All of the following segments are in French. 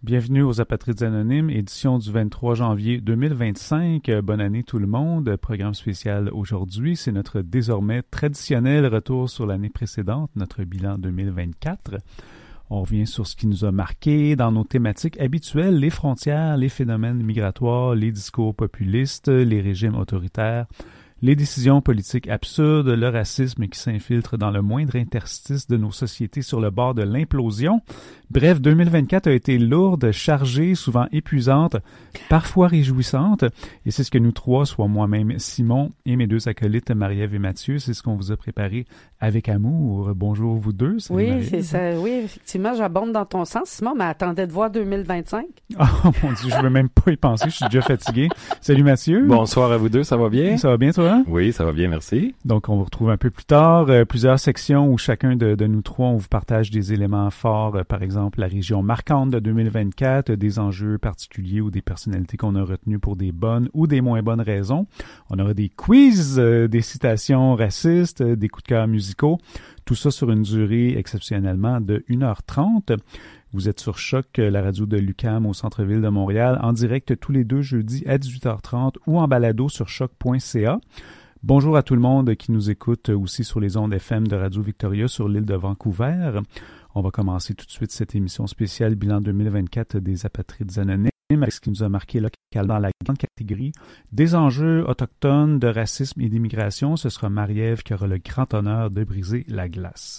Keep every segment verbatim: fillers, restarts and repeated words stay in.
Bienvenue aux Apatrides Anonymes, édition du vingt-trois janvier deux mille vingt-cinq. Bonne année tout le monde. Programme spécial aujourd'hui, c'est notre désormais traditionnel retour sur l'année précédente, notre bilan deux mille vingt-quatre. On revient sur ce qui nous a marqué dans nos thématiques habituelles, les frontières, les phénomènes migratoires, les discours populistes, les régimes autoritaires, les décisions politiques absurdes, le racisme qui s'infiltre dans le moindre interstice de nos sociétés sur le bord de l'implosion. Bref, deux mille vingt-quatre a été lourde, chargée, souvent épuisante, parfois réjouissante. Et c'est ce que nous trois, soit moi-même, Simon, et mes deux acolytes, Marie-Ève et Mathieu, c'est ce qu'on vous a préparé avec amour. Bonjour vous deux. Salut oui, Marie-Ève. c'est ça. Oui, effectivement, j'abonde dans ton sens, Simon, mais attendais de voir deux mille vingt-cinq. Oh mon Dieu, je veux même pas y penser, je suis déjà fatigué. Salut Mathieu. Bonsoir à vous deux, ça va bien? Ça va bien toi? Oui, ça va bien, merci. Donc, on vous retrouve un peu plus tard. Euh, plusieurs sections où chacun de, de nous trois, on vous partage des éléments forts. Euh, par exemple, la région marquante de deux mille vingt-quatre, euh, des enjeux particuliers ou des personnalités qu'on a retenues pour des bonnes ou des moins bonnes raisons. On aura des quiz, euh, des citations racistes, euh, des coups de cœur musicaux. Tout ça sur une durée exceptionnellement de une heure trente. Vous êtes sur Choc, la radio de l'U Q A M au centre-ville de Montréal, en direct tous les deux jeudis à dix-huit heures trente ou en balado sur choc point c a. Bonjour à tout le monde qui nous écoute aussi sur les ondes F M de Radio Victoria sur l'île de Vancouver. On va commencer tout de suite cette émission spéciale bilan deux mille vingt-quatre des Apatrides Anonymes avec ce qui nous a marqué localement dans la grande catégorie des enjeux autochtones, de racisme et d'immigration. Ce sera Marie-Ève qui aura le grand honneur de briser la glace.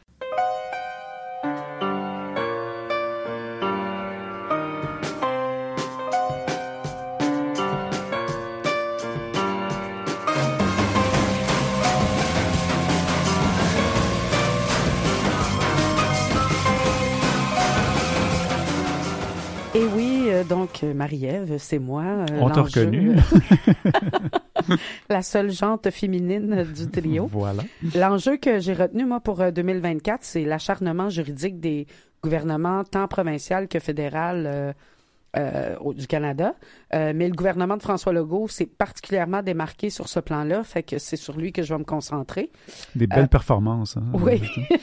Et oui, euh, donc Marie-Ève, c'est moi. Euh, On t'a reconnu. La seule jante féminine du trio. Voilà. L'enjeu que j'ai retenu, moi, pour euh, deux mille vingt-quatre, c'est l'acharnement juridique des gouvernements, tant provincial que fédéral euh, euh, au, du Canada. Euh, mais le gouvernement de François Legault s'est particulièrement démarqué sur ce plan-là, fait que c'est sur lui que je vais me concentrer. Des belles Euh, performances. Hein, oui,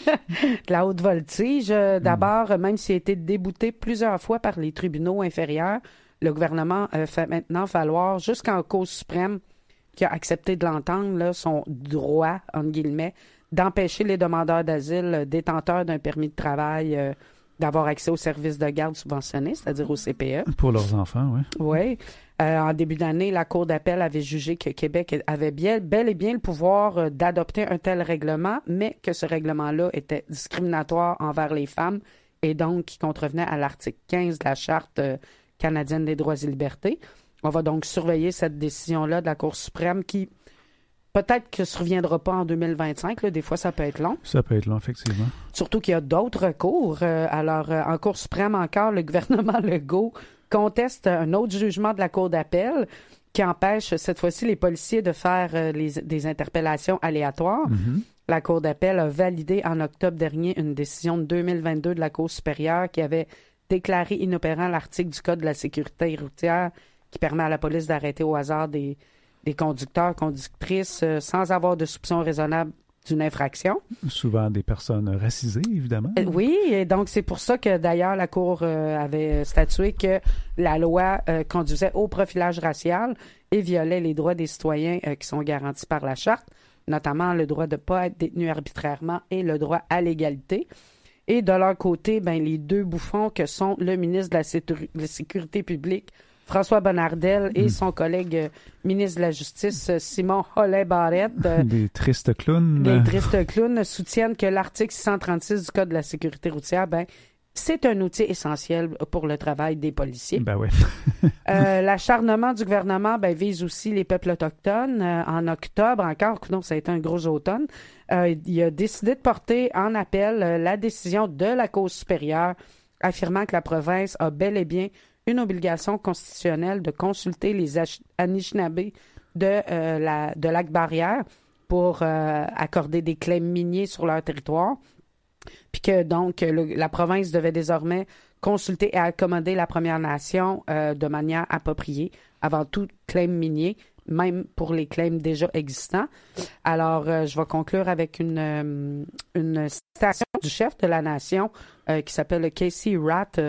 de la haute voltige. D'abord, mm. même s'il a été débouté plusieurs fois par les tribunaux inférieurs, le gouvernement euh, fait maintenant valoir jusqu'en Cour suprême, qui a accepté de l'entendre, là, son droit, entre guillemets, d'empêcher les demandeurs d'asile détenteurs d'un permis de travail euh, d'avoir accès aux services de garde subventionnés, c'est-à-dire au C P E. Pour leurs enfants, oui. Oui. Euh, en début d'année, la Cour d'appel avait jugé que Québec avait bien, bel et bien le pouvoir euh, d'adopter un tel règlement, mais que ce règlement-là était discriminatoire envers les femmes et donc qui contrevenait à l'article quinze de la Charte euh, canadienne des droits et libertés. On va donc surveiller cette décision-là de la Cour suprême qui, peut-être que ne se reviendra pas en deux mille vingt-cinq. Là, des fois, ça peut être long. Ça peut être long, effectivement. Surtout qu'il y a d'autres recours. Euh, alors, euh, en Cour suprême encore, le gouvernement Legault conteste un autre jugement de la Cour d'appel qui empêche cette fois-ci les policiers de faire euh, les, des interpellations aléatoires. Mm-hmm. La Cour d'appel a validé en octobre dernier une décision de deux mille vingt-deux de la Cour supérieure qui avait déclaré inopérant l'article du Code de la sécurité routière qui permet à la police d'arrêter au hasard des, des conducteurs, conductrices euh, sans avoir de soupçon raisonnable d'une infraction. Souvent des personnes racisées, évidemment. Euh, oui, et donc c'est pour ça que d'ailleurs la Cour euh, avait statué que la loi euh, conduisait au profilage racial et violait les droits des citoyens euh, qui sont garantis par la Charte, notamment le droit de ne pas être détenu arbitrairement et le droit à l'égalité. Et de leur côté, ben, les deux bouffons que sont le ministre de la, Sécur- de la Sécurité publique, François Bonnardel, et mmh. son collègue euh, ministre de la Justice, Simon Hollet-Barrette. Euh, des tristes clowns. Des tristes clowns soutiennent que l'article six cent trente-six du Code de la sécurité routière, ben, c'est un outil essentiel pour le travail des policiers. Ben oui. euh, l'acharnement du gouvernement ben, vise aussi les peuples autochtones. Euh, en octobre encore, non, ça a été un gros automne, euh, il a décidé de porter en appel euh, la décision de la Cour supérieure affirmant que la province a bel et bien une obligation constitutionnelle de consulter les Anishinabés de, euh, la, de Lac-Barrière pour euh, accorder des claims miniers sur leur territoire. Puis que donc le, la province devait désormais consulter et accommoder la Première Nation euh, de manière appropriée avant tout claim minier, même pour les claims déjà existants. Alors, euh, je vais conclure avec une, euh, une citation du chef de la nation euh, qui s'appelle Casey Ratt, euh,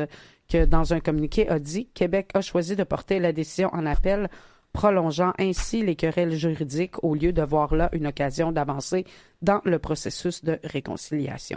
que dans un communiqué a dit « Québec a choisi de porter la décision en appel, prolongeant ainsi les querelles juridiques au lieu de voir là une occasion d'avancer dans le processus de réconciliation. »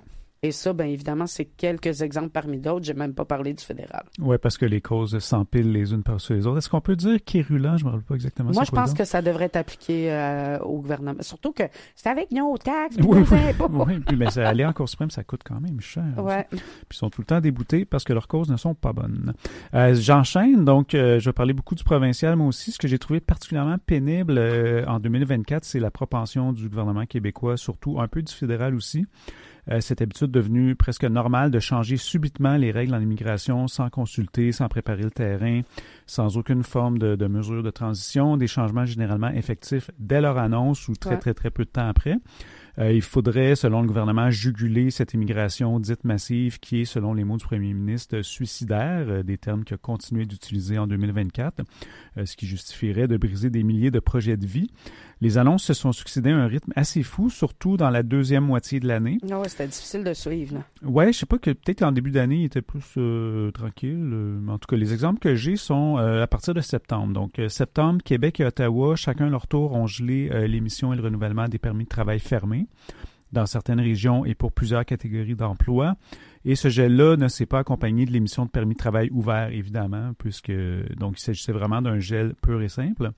Et ça, bien évidemment, c'est quelques exemples parmi d'autres. J'ai même pas parlé du fédéral. Oui, parce que les causes s'empilent les unes par-dessus les autres. Est-ce qu'on peut dire quérulant? Je ne me rappelle pas exactement. Moi, je pense que ça devrait être appliqué euh, au gouvernement. Surtout que c'est avec nos taxes, oui, nos oui, impôts. oui, mais ça, aller en Cour suprême, ça coûte quand même cher. Ouais. Puis ils sont tout le temps déboutés parce que leurs causes ne sont pas bonnes. Euh, j'enchaîne. Donc, euh, je vais parler beaucoup du provincial, mais aussi ce que j'ai trouvé particulièrement pénible euh, en deux mille vingt-quatre, c'est la propension du gouvernement québécois, surtout un peu du fédéral aussi. Euh, cette habitude devenue presque normale de changer subitement les règles en immigration sans consulter, sans préparer le terrain, sans aucune forme de, de mesure de transition, des changements généralement effectifs dès leur annonce ou très, ouais. très, très peu de temps après. Euh, il faudrait, selon le gouvernement, juguler cette immigration dite massive qui est, selon les mots du premier ministre, suicidaire, euh, des termes qu'il a continué d'utiliser en deux mille vingt-quatre, euh, ce qui justifierait de briser des milliers de projets de vie. Les annonces se sont succédées à un rythme assez fou, surtout dans la deuxième moitié de l'année. Ah ouais, c'était difficile de suivre, là. Ouais, je sais pas que peut-être qu'en début d'année, il était plus euh, tranquille. Euh, en tout cas, les exemples que j'ai sont euh, à partir de septembre. Donc, euh, septembre, Québec et Ottawa, chacun leur tour, ont gelé euh, l'émission et le renouvellement des permis de travail fermés dans certaines régions et pour plusieurs catégories d'emplois. Et ce gel-là ne s'est pas accompagné de l'émission de permis de travail ouvert, évidemment, puisque donc il s'agissait vraiment d'un gel pur et simple.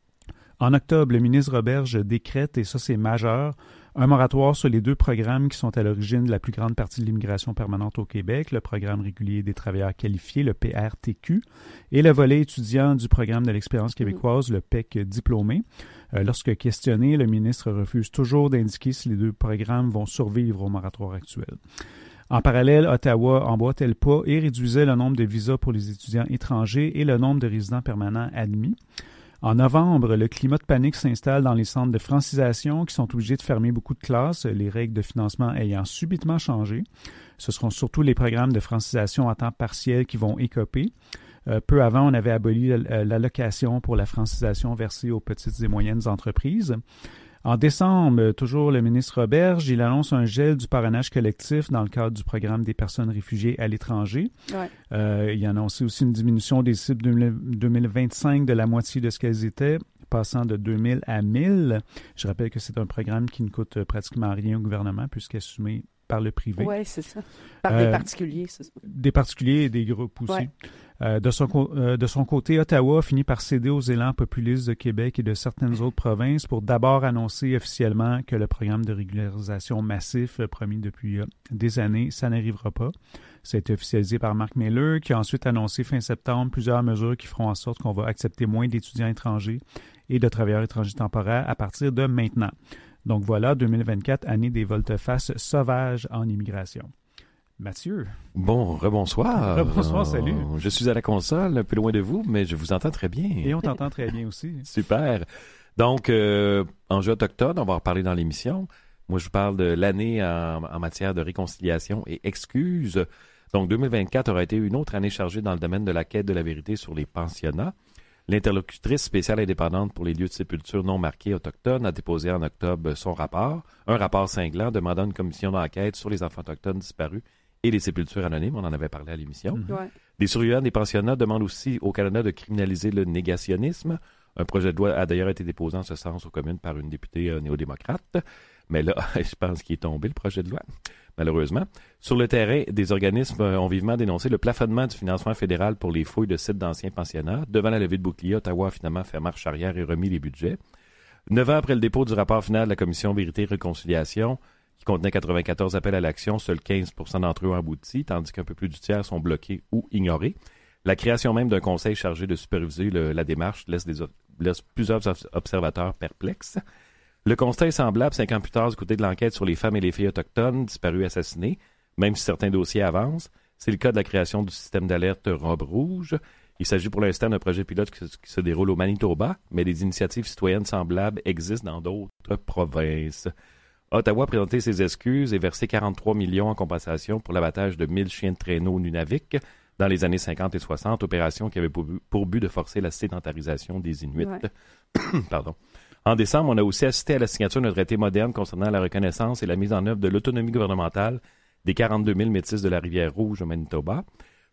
En octobre, le ministre Roberge décrète, et ça c'est majeur, un moratoire sur les deux programmes qui sont à l'origine de la plus grande partie de l'immigration permanente au Québec, le programme régulier des travailleurs qualifiés, le P R T Q, et le volet étudiant du programme de l'expérience québécoise, le P E C diplômé. Euh, lorsque questionné, le ministre refuse toujours d'indiquer si les deux programmes vont survivre au moratoire actuel. En parallèle, Ottawa emboîtait le pas et réduisait le nombre de visas pour les étudiants étrangers et le nombre de résidents permanents admis. En novembre, le climat de panique s'installe dans les centres de francisation qui sont obligés de fermer beaucoup de classes, les règles de financement ayant subitement changé. Ce seront surtout les programmes de francisation à temps partiel qui vont écoper. Euh, peu avant, on avait aboli l'allocation pour la francisation versée aux petites et moyennes entreprises. En décembre, toujours le ministre Roberge, il annonce un gel du parrainage collectif dans le cadre du programme des personnes réfugiées à l'étranger. Ouais. Euh, il a annoncé aussi une diminution des cibles deux mille vingt-cinq de la moitié de ce qu'elles étaient, passant de deux mille à mille. Je rappelle que c'est un programme qui ne coûte pratiquement rien au gouvernement puisqu'assumé par le privé. Oui, c'est ça. Par euh, des particuliers, c'est ça. Des particuliers et des groupes aussi. Ouais. Euh, de, son, euh, de son côté, Ottawa finit par céder aux élans populistes de Québec et de certaines autres provinces pour d'abord annoncer officiellement que le programme de régularisation massif promis depuis euh, des années, ça n'arrivera pas. Ça a été officialisé par Marc Miller, qui a ensuite annoncé fin septembre plusieurs mesures qui feront en sorte qu'on va accepter moins d'étudiants étrangers et de travailleurs étrangers temporaires à partir de maintenant. Donc voilà, deux mille vingt-quatre, année des volte-face sauvages en immigration. Mathieu. Bon, rebonsoir. Rebonsoir, salut. Euh, je suis à la console, un peu loin de vous, mais je vous entends très bien. Et on t'entend très bien aussi. Super. Donc, euh, enjeux autochtones, on va en reparler dans l'émission. Moi, je vous parle de l'année en, en matière de réconciliation et excuses. Donc, deux mille vingt-quatre aura été une autre année chargée dans le domaine de la quête de la vérité sur les pensionnats. L'interlocutrice spéciale indépendante pour les lieux de sépulture non marqués autochtones a déposé en octobre son rapport, un rapport cinglant demandant une commission d'enquête sur les enfants autochtones disparus et les sépultures anonymes, on en avait parlé à l'émission. Mm-hmm. Ouais. Des surveillants des pensionnats demandent aussi au Canada de criminaliser le négationnisme. Un projet de loi a d'ailleurs été déposé en ce sens aux communes par une députée euh, néo-démocrate. Mais là, je pense qu'il est tombé, le projet de loi, malheureusement. Sur le terrain, des organismes ont vivement dénoncé le plafonnement du financement fédéral pour les fouilles de sites d'anciens pensionnats. Devant la levée de bouclier, Ottawa a finalement fait marche arrière et remis les budgets. Neuf ans après le dépôt du rapport final de la Commission Vérité et Réconciliation, qui contenait quatre-vingt-quatorze appels à l'action, seuls quinze pour cent d'entre eux ont abouti, tandis qu'un peu plus du tiers sont bloqués ou ignorés. La création même d'un conseil chargé de superviser le, la démarche laisse, des, laisse plusieurs observateurs perplexes. Le constat est semblable cinq ans plus tard du côté de l'enquête sur les femmes et les filles autochtones disparues et assassinées, même si certains dossiers avancent. C'est le cas de la création du système d'alerte Robe Rouge. Il s'agit pour l'instant d'un projet pilote qui se, qui se déroule au Manitoba, mais des initiatives citoyennes semblables existent dans d'autres provinces. Ottawa a présenté ses excuses et versé quarante-trois millions en compensation pour l'abattage de mille chiens de traîneau Nunavik dans les années cinquante et soixante, opération qui avait pour but, pour but de forcer la sédentarisation des Inuits. Ouais. Pardon. En décembre, on a aussi assisté à la signature d'un traité moderne concernant la reconnaissance et la mise en œuvre de l'autonomie gouvernementale des quarante-deux mille métis de la Rivière-Rouge au Manitoba.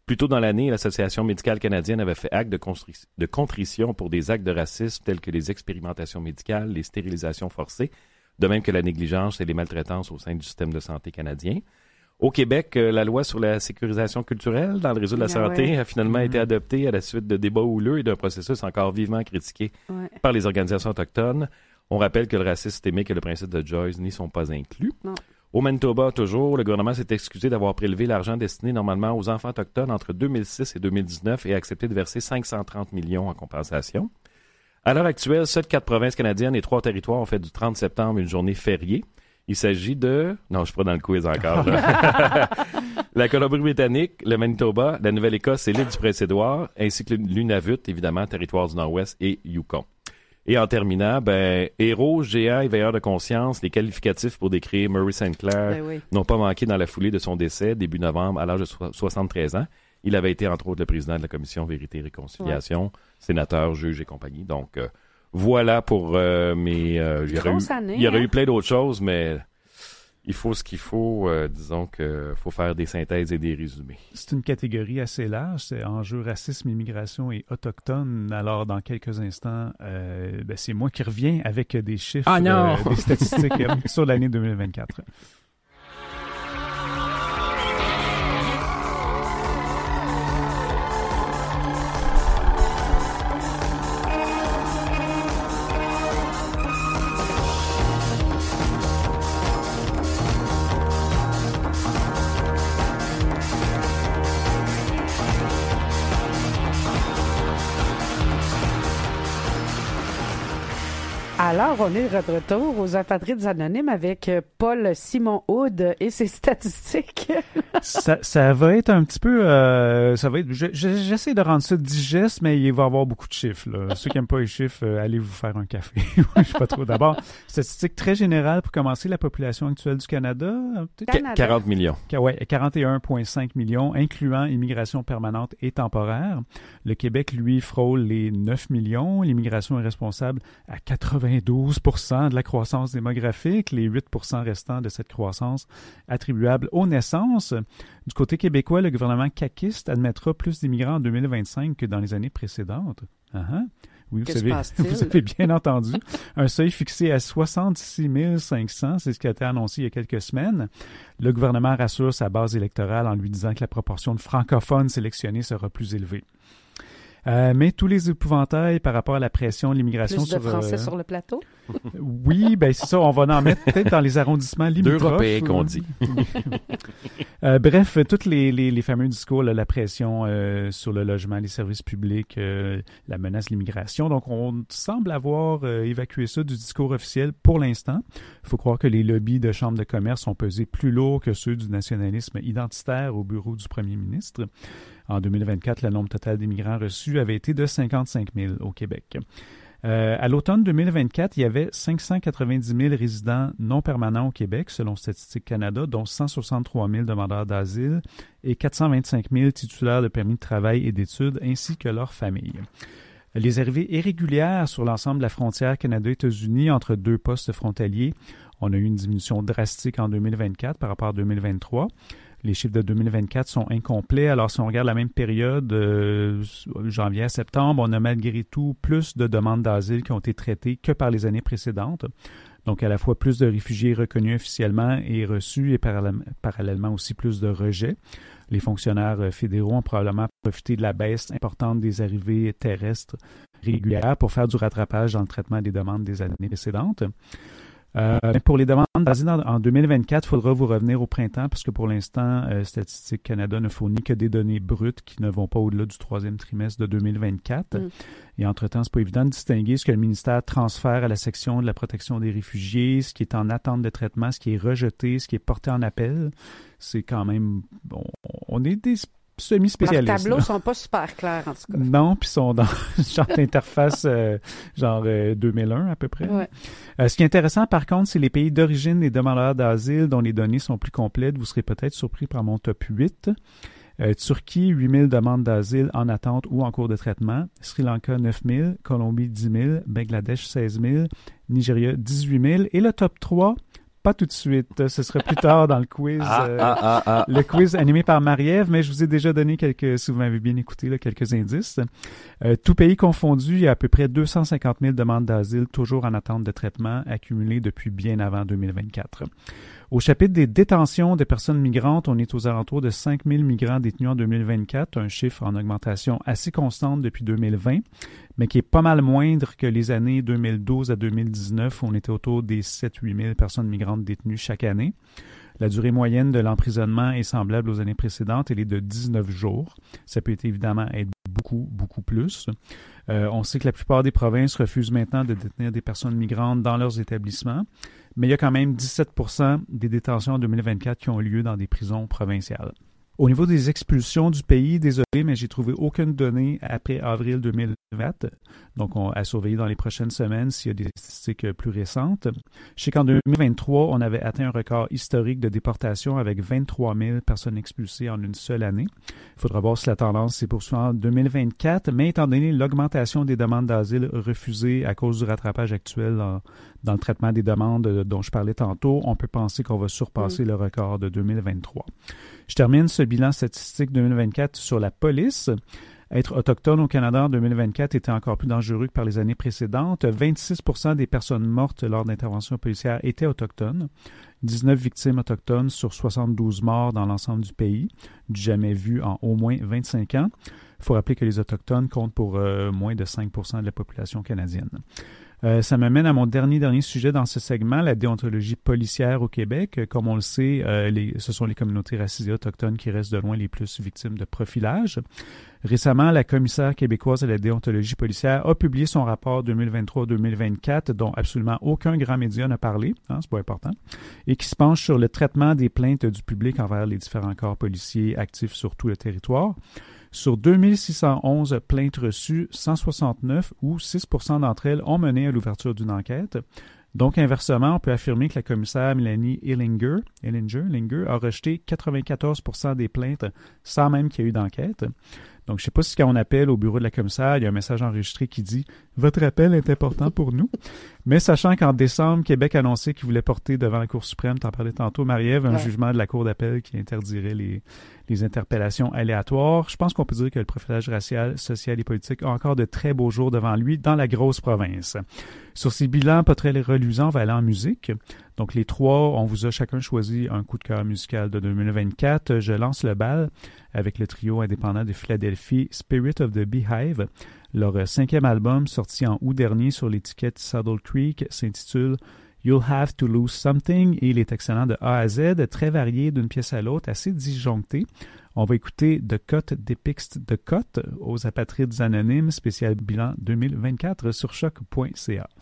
Plus tôt dans l'année, l'Association médicale canadienne avait fait acte de, constri- de contrition pour des actes de racisme tels que les expérimentations médicales, les stérilisations forcées, de même que la négligence et les maltraitances au sein du système de santé canadien. Au Québec, euh, la loi sur la sécurisation culturelle dans le réseau de la Ah santé ouais. a finalement Mm-hmm. été adoptée à la suite de débats houleux et d'un processus encore vivement critiqué Ouais. par les organisations autochtones. On rappelle que le racisme systémique et le principe de Joyce n'y sont pas inclus. Non. Au Manitoba, toujours, le gouvernement s'est excusé d'avoir prélevé l'argent destiné normalement aux enfants autochtones entre deux mille six et deux mille dix-neuf et a accepté de verser cinq cent trente millions en compensation. À l'heure actuelle, seules quatre provinces canadiennes et trois territoires ont fait du trente septembre une journée fériée. Il s'agit de... Non, je suis pas dans le quiz encore. Là. La Colombie-Britannique, le Manitoba, la Nouvelle-Écosse et l'île du Prince-Édouard, ainsi que l'Unavut, évidemment, territoire du Nord-Ouest et Yukon. Et en terminant, ben, héros, géant et veilleur de conscience, les qualificatifs pour décrire Murray Sinclair Ben oui. n'ont pas manqué dans la foulée de son décès, début novembre, à l'âge de so- soixante-treize ans. Il avait été, entre autres, le président de la Commission Vérité et Réconciliation, ouais. sénateur, juge et compagnie. Donc, euh, voilà pour euh, mes... Euh, il y aurait eu, année, il y aurait hein? eu plein d'autres choses, mais il faut ce qu'il faut. Euh, disons qu'il faut faire des synthèses et des résumés. C'est une catégorie assez large, c'est enjeux racisme, immigration et autochtone. Alors, dans quelques instants, euh, ben, c'est moi qui reviens avec des chiffres, ah non! euh, des statistiques euh, sur l'année deux mille vingt-quatre. Alors, on est de retour aux Apatrides Anonymes avec Paul Simon Hood et ses statistiques. ça, ça va être un petit peu... Euh, ça va être. Je, je, j'essaie de rendre ça digeste, mais il va y avoir beaucoup de chiffres. Là. Ceux qui n'aiment pas les chiffres, euh, allez vous faire un café. Je sais pas trop. D'abord, statistique très générale pour commencer. La population actuelle du Canada... Canada. quarante millions. Ouais, quarante et un virgule cinq millions, incluant immigration permanente et temporaire. Le Québec, lui, frôle les neuf millions. L'immigration est responsable à quatre-vingt-douze pour cent de la croissance démographique, les huit pour cent restants de cette croissance attribuable aux naissances. Du côté québécois, le gouvernement caquiste admettra plus d'immigrants en deux mille vingt-cinq que dans les années précédentes. Uh-huh. Oui, vous avez, vous avez bien entendu. Un seuil fixé à soixante-six mille cinq cents, c'est ce qui a été annoncé il y a quelques semaines. Le gouvernement rassure sa base électorale en lui disant que la proportion de francophones sélectionnés sera plus élevée. Euh, mais tous les épouvantails par rapport à la pression de l'immigration Plus de sur... Français euh, sur le plateau? Oui, ben c'est ça, on va en mettre peut-être dans les arrondissements limitrophes. D'Européens qu'on dit. euh, bref, tous les, les, les fameux discours, là, la pression euh, sur le logement, les services publics, euh, la menace de l'immigration. Donc, on semble avoir euh, évacué ça du discours officiel pour l'instant. Il faut croire que les lobbies de chambres de commerce ont pesé plus lourd que ceux du nationalisme identitaire au bureau du premier ministre. En deux mille vingt-quatre, le nombre total d'immigrants reçus avait été de cinquante-cinq mille au Québec. Euh, à l'automne deux mille vingt-quatre, il y avait cinq cent quatre-vingt-dix mille résidents non permanents au Québec, selon Statistique Canada, dont cent soixante-trois mille demandeurs d'asile et quatre cent vingt-cinq mille titulaires de permis de travail et d'études, ainsi que leurs familles. Les arrivées irrégulières sur l'ensemble de la frontière Canada-États-Unis entre deux postes frontaliers, on a eu une diminution drastique en deux mille vingt-quatre par rapport à deux mille vingt-trois. Les chiffres de deux mille vingt-quatre sont incomplets. Alors, si on regarde la même période, euh, janvier à septembre, on a malgré tout plus de demandes d'asile qui ont été traitées que par les années précédentes. Donc, à la fois plus de réfugiés reconnus officiellement et reçus et parallèlement aussi plus de rejets. Les fonctionnaires fédéraux ont probablement profité de la baisse importante des arrivées terrestres régulières pour faire du rattrapage dans le traitement des demandes des années précédentes. Euh, pour les demandes d'asile en, en deux mille vingt-quatre, il faudra vous revenir au printemps parce que pour l'instant, euh, Statistique Canada ne fournit que des données brutes qui ne vont pas au-delà du troisième trimestre de deux mille vingt-quatre. Mm. Et entre-temps, c'est pas évident de distinguer ce que le ministère transfère à la section de la protection des réfugiés, ce qui est en attente de traitement, ce qui est rejeté, ce qui est porté en appel. C'est quand même... Bon, on est des... semi-spécialistes. Leurs tableaux ne sont pas super clairs, en tout cas. Non, puis ils sont dans genre d'interface euh, genre euh, deux mille un à peu près. Ouais. Euh, ce qui est intéressant, par contre, c'est les pays d'origine des demandeurs d'asile dont les données sont plus complètes. Vous serez peut-être surpris par mon top huit. Euh, Turquie, huit mille demandes d'asile en attente ou en cours de traitement. Sri Lanka, neuf mille. Colombie, dix mille. Bangladesh, seize mille. Nigeria, dix-huit mille. Et le top trois, pas tout de suite. Ce sera plus tard dans le quiz. Ah, euh, ah, ah, ah. Le quiz animé par Marie-Ève, mais je vous ai déjà donné quelques, si vous m'avez bien écouté, là, quelques indices. Euh, tout pays confondu, il y a à peu près deux cent cinquante mille demandes d'asile toujours en attente de traitement accumulées depuis bien avant deux mille vingt-quatre. Au chapitre des détentions de personnes migrantes, on est aux alentours de cinq mille migrants détenus en deux mille vingt-quatre, un chiffre en augmentation assez constante depuis deux mille vingt, mais qui est pas mal moindre que les années deux mille douze à deux mille dix-neuf, où on était autour des sept à huit mille personnes migrantes détenues chaque année. La durée moyenne de l'emprisonnement est semblable aux années précédentes, elle est de dix-neuf jours. Ça peut évidemment être beaucoup, beaucoup plus. Euh, on sait que la plupart des provinces refusent maintenant de détenir des personnes migrantes dans leurs établissements, mais il y a quand même dix-sept pour cent des détentions en deux mille vingt-quatre qui ont lieu dans des prisons provinciales. Au niveau des expulsions du pays, désolé, mais j'ai trouvé aucune donnée après avril deux mille vingt. Donc, on a surveillé dans les prochaines semaines s'il y a des statistiques plus récentes. Je sais qu'en deux mille vingt-trois, on avait atteint un record historique de déportation avec vingt-trois mille personnes expulsées en une seule année. Il faudra voir si la tendance s'est poursuivie en deux mille vingt-quatre, mais étant donné l'augmentation des demandes d'asile refusées à cause du rattrapage actuel dans, dans le traitement des demandes dont je parlais tantôt, on peut penser qu'on va surpasser mmh. le record de deux mille vingt-trois. Je termine ce bilan statistique deux mille vingt-quatre sur la police. Être autochtone au Canada en deux mille vingt-quatre était encore plus dangereux que par les années précédentes. vingt-six pour cent des personnes mortes lors d'interventions policières étaient autochtones. dix-neuf victimes autochtones sur soixante-douze morts dans l'ensemble du pays, du jamais vu en au moins vingt-cinq ans. Il faut rappeler que les Autochtones comptent pour euh, moins de cinq pour cent de la population canadienne. Euh, ça m'amène à mon dernier dernier sujet dans ce segment, la déontologie policière au Québec. Comme on le sait, euh, les, ce sont les communautés racisées autochtones qui restent de loin les plus victimes de profilage. Récemment, la commissaire québécoise à la déontologie policière a publié son rapport deux mille vingt-trois deux mille vingt-quatre, dont absolument aucun grand média n'a parlé, hein, c'est pas important, et qui se penche sur le traitement des plaintes du public envers les différents corps policiers actifs sur tout le territoire. Sur deux mille six cent onze plaintes reçues, cent soixante-neuf ou six pour cent d'entre elles ont mené à l'ouverture d'une enquête. Donc, inversement, on peut affirmer que la commissaire Mélanie Hillinger, Hillinger, Hillinger a rejeté quatre-vingt-quatorze pour cent des plaintes sans même qu'il y ait eu d'enquête. Donc, je ne sais pas si quand on appelle au bureau de la commissaire, il y a un message enregistré qui dit « Votre appel est important pour nous ». Mais sachant qu'en décembre, Québec a annoncé qu'il voulait porter devant la Cour suprême, t'en parlais tantôt, Marie-Ève, un ouais. jugement de la Cour d'appel qui interdirait les, les interpellations aléatoires. Je pense qu'on peut dire que le profilage racial, social et politique a encore de très beaux jours devant lui dans la grosse province. Sur ces bilans pas très reluisants, on va aller en musique. Donc, les trois, on vous a chacun choisi un coup de cœur musical de deux mille vingt-quatre. Je lance le bal avec le trio indépendant de Philadelphie, Spirit of the Beehive. Leur cinquième album, sorti en août dernier sur l'étiquette Saddle Creek, s'intitule You'll Have to Lose Something et il est excellent de A à Z, très varié d'une pièce à l'autre, assez disjoncté. On va écouter The Cut depicts the Cut aux apatrides anonymes, spécial bilan deux mille vingt-quatre sur choc point c a.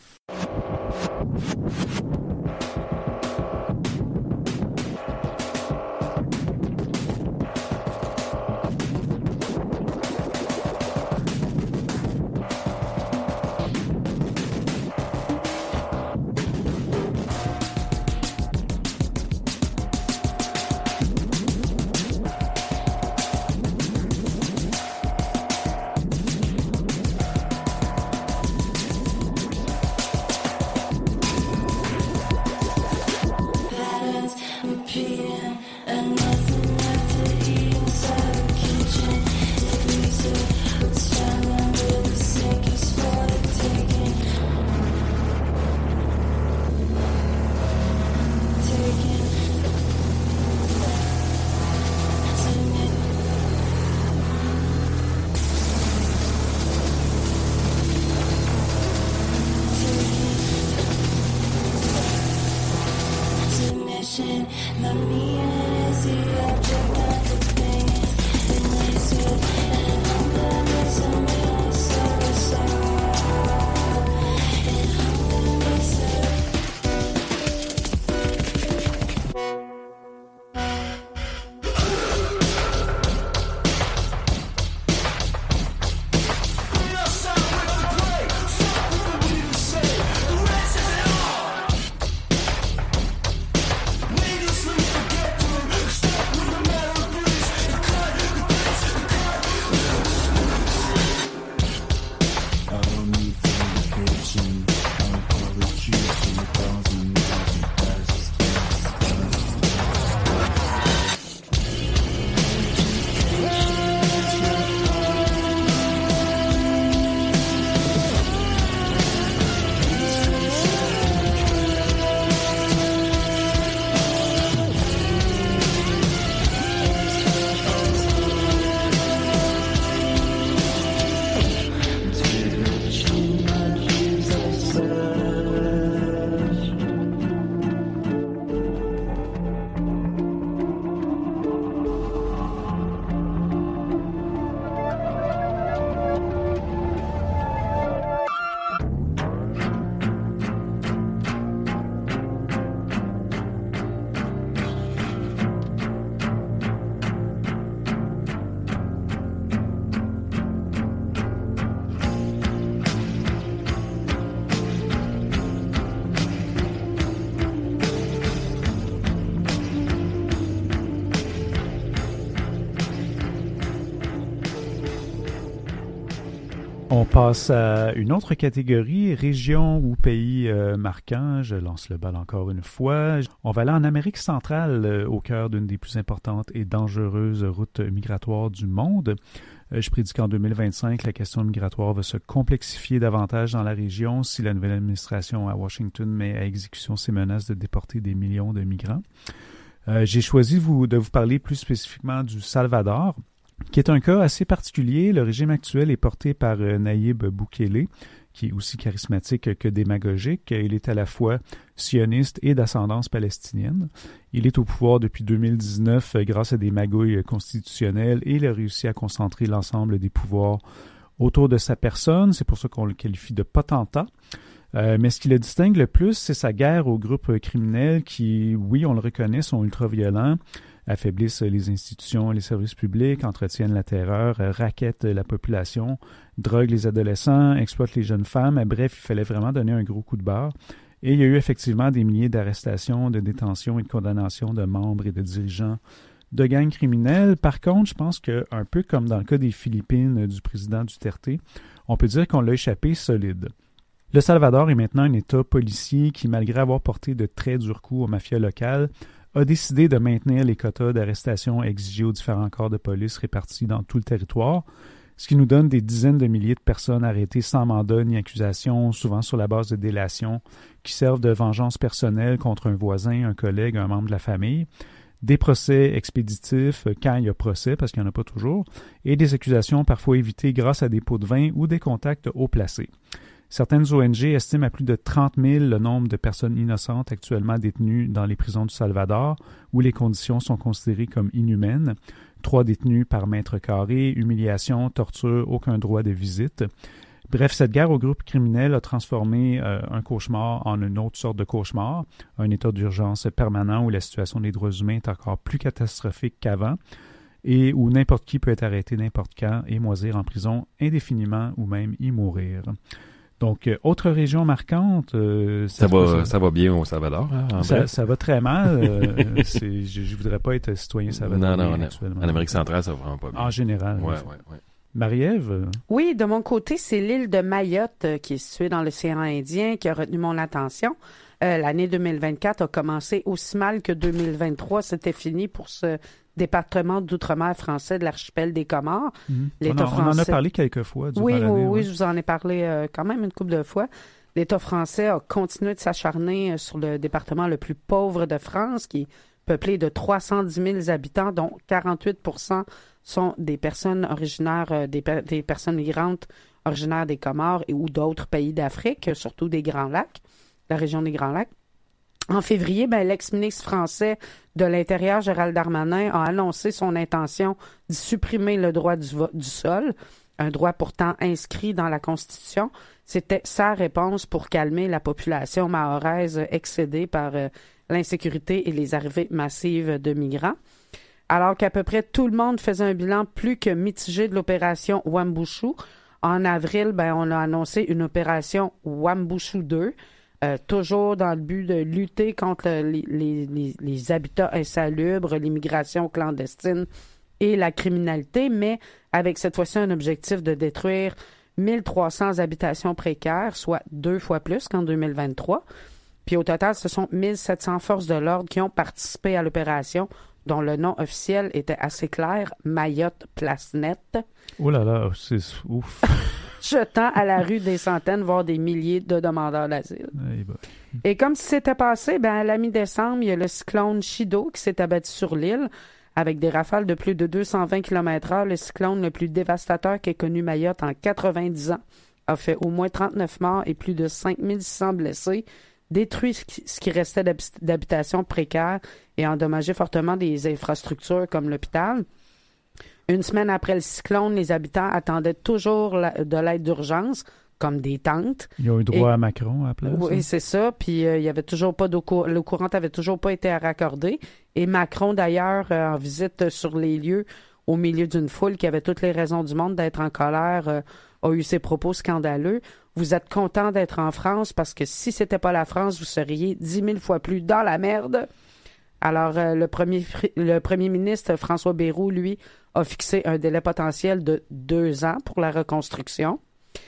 On passe à une autre catégorie, région ou pays euh, marquants. Je lance le bal encore une fois. On va aller en Amérique centrale, euh, au cœur d'une des plus importantes et dangereuses routes migratoires du monde. Euh, je prédis qu'en deux mille vingt-cinq, la question migratoire va se complexifier davantage dans la région si la nouvelle administration à Washington met à exécution ses menaces de déporter des millions de migrants. Euh, j'ai choisi de vous, de vous parler plus spécifiquement du Salvador, qui est un cas assez particulier. Le régime actuel est porté par euh, Nayib Bukele, qui est aussi charismatique que démagogique. Il est à la fois sioniste et d'ascendance palestinienne. Il est au pouvoir depuis deux mille dix-neuf euh, grâce à des magouilles constitutionnelles et il a réussi à concentrer l'ensemble des pouvoirs autour de sa personne. C'est pour ça qu'on le qualifie de potentat. Euh, mais ce qui le distingue le plus, c'est sa guerre aux groupes criminels qui, oui, on le reconnaît, sont ultra-violents, affaiblissent les institutions et les services publics, entretiennent la terreur, rackettent la population, droguent les adolescents, exploitent les jeunes femmes. Bref, il fallait vraiment donner un gros coup de barre. Et il y a eu effectivement des milliers d'arrestations, de détentions et de condamnations de membres et de dirigeants de gangs criminels. Par contre, je pense qu'un peu comme dans le cas des Philippines du président Duterte, on peut dire qu'on l'a échappé solide. Le Salvador est maintenant un État policier qui, malgré avoir porté de très durs coups aux mafias locales, a décidé de maintenir les quotas d'arrestation exigés aux différents corps de police répartis dans tout le territoire, ce qui nous donne des dizaines de milliers de personnes arrêtées sans mandat ni accusation, souvent sur la base de délations, qui servent de vengeance personnelle contre un voisin, un collègue, un membre de la famille, des procès expéditifs quand il y a procès, parce qu'il n'y en a pas toujours, et des accusations parfois évitées grâce à des pots de vin ou des contacts haut placés. Certaines O N G estiment à plus de trente mille le nombre de personnes innocentes actuellement détenues dans les prisons du Salvador, où les conditions sont considérées comme inhumaines. Trois détenus par mètre carré, humiliation, torture, aucun droit de visite. Bref, cette guerre au groupe criminel a transformé euh, un cauchemar en une autre sorte de cauchemar, un état d'urgence permanent où la situation des droits humains est encore plus catastrophique qu'avant et où n'importe qui peut être arrêté n'importe quand et moisir en prison indéfiniment ou même y mourir. Donc, euh, autre région marquante... Euh, ça, va, ça... ça va bien au Salvador, hein, en ça, ça va très mal. Euh, c'est, je ne voudrais pas être citoyen salvadorien. Non, non, actuellement. En Amérique centrale, ça va vraiment pas bien. En général. Ouais, ouais, ouais. Marie-Ève? Oui, de mon côté, c'est l'île de Mayotte euh, qui est située dans l'océan Indien qui a retenu mon attention. Euh, l'année deux mille vingt-quatre a commencé aussi mal que deux mille vingt-trois. C'était fini pour ce département d'outre-mer français de l'archipel des Comores. Mmh. L'État on, a, français... on en a parlé quelques fois durant oui, l'année. Oui, oui, ouais. je vous en ai parlé euh, quand même une couple de fois. L'État français a continué de s'acharner sur le département le plus pauvre de France, qui est peuplé de trois cent dix mille habitants, dont quarante-huit pour cent sont des personnes originaires, euh, des, des personnes migrantes originaires des Comores et ou d'autres pays d'Afrique, surtout des Grands Lacs, la région des Grands Lacs. En février, ben, l'ex-ministre français de l'Intérieur, Gérald Darmanin, a annoncé son intention de supprimer le droit du, vo- du sol, un droit pourtant inscrit dans la Constitution. C'était sa réponse pour calmer la population mahoraise excédée par euh, l'insécurité et les arrivées massives de migrants. Alors qu'à peu près tout le monde faisait un bilan plus que mitigé de l'opération Wambushu, en avril, ben, on a annoncé une opération Wambushu deux, euh, toujours dans le but de lutter contre les, les, les, les habitats insalubres, l'immigration clandestine et la criminalité, mais avec cette fois-ci un objectif de détruire mille trois cents habitations précaires, soit deux fois plus qu'en deux mille vingt-trois. Puis au total, ce sont mille sept cents forces de l'ordre qui ont participé à l'opération, dont le nom officiel était assez clair, Mayotte Place Nette. Oh là là, c'est ouf. Jetant à la rue des centaines, voire des milliers de demandeurs d'asile. Hey boy. Et comme si c'était passé, ben, à la mi-décembre, il y a le cyclone Chido qui s'est abattu sur l'île. Avec des rafales de plus de deux cent vingt kilomètres heure, le cyclone le plus dévastateur qu'ait connu Mayotte en quatre-vingt-dix ans a fait au moins trente-neuf morts et plus de cinq mille six cents blessés, détruit ce qui, ce qui restait d'habitations précaires et endommagé fortement des infrastructures comme l'hôpital. Une semaine après le cyclone, les habitants attendaient toujours la, de l'aide d'urgence, comme des tentes. Ils ont eu droit et, à Macron à la place. Oui, c'est ça. Puis euh, il y avait toujours pas d'eau courante. L'eau courante n'avait toujours pas été raccordée. Et Macron, d'ailleurs, euh, en visite sur les lieux, au milieu d'une foule qui avait toutes les raisons du monde d'être en colère, euh, a eu ses propos scandaleux. Vous êtes content d'être en France parce que si c'était pas la France, vous seriez dix mille fois plus dans la merde. Alors, euh, le, premier, le premier ministre François Bayrou, lui, a fixé un délai potentiel de deux ans pour la reconstruction.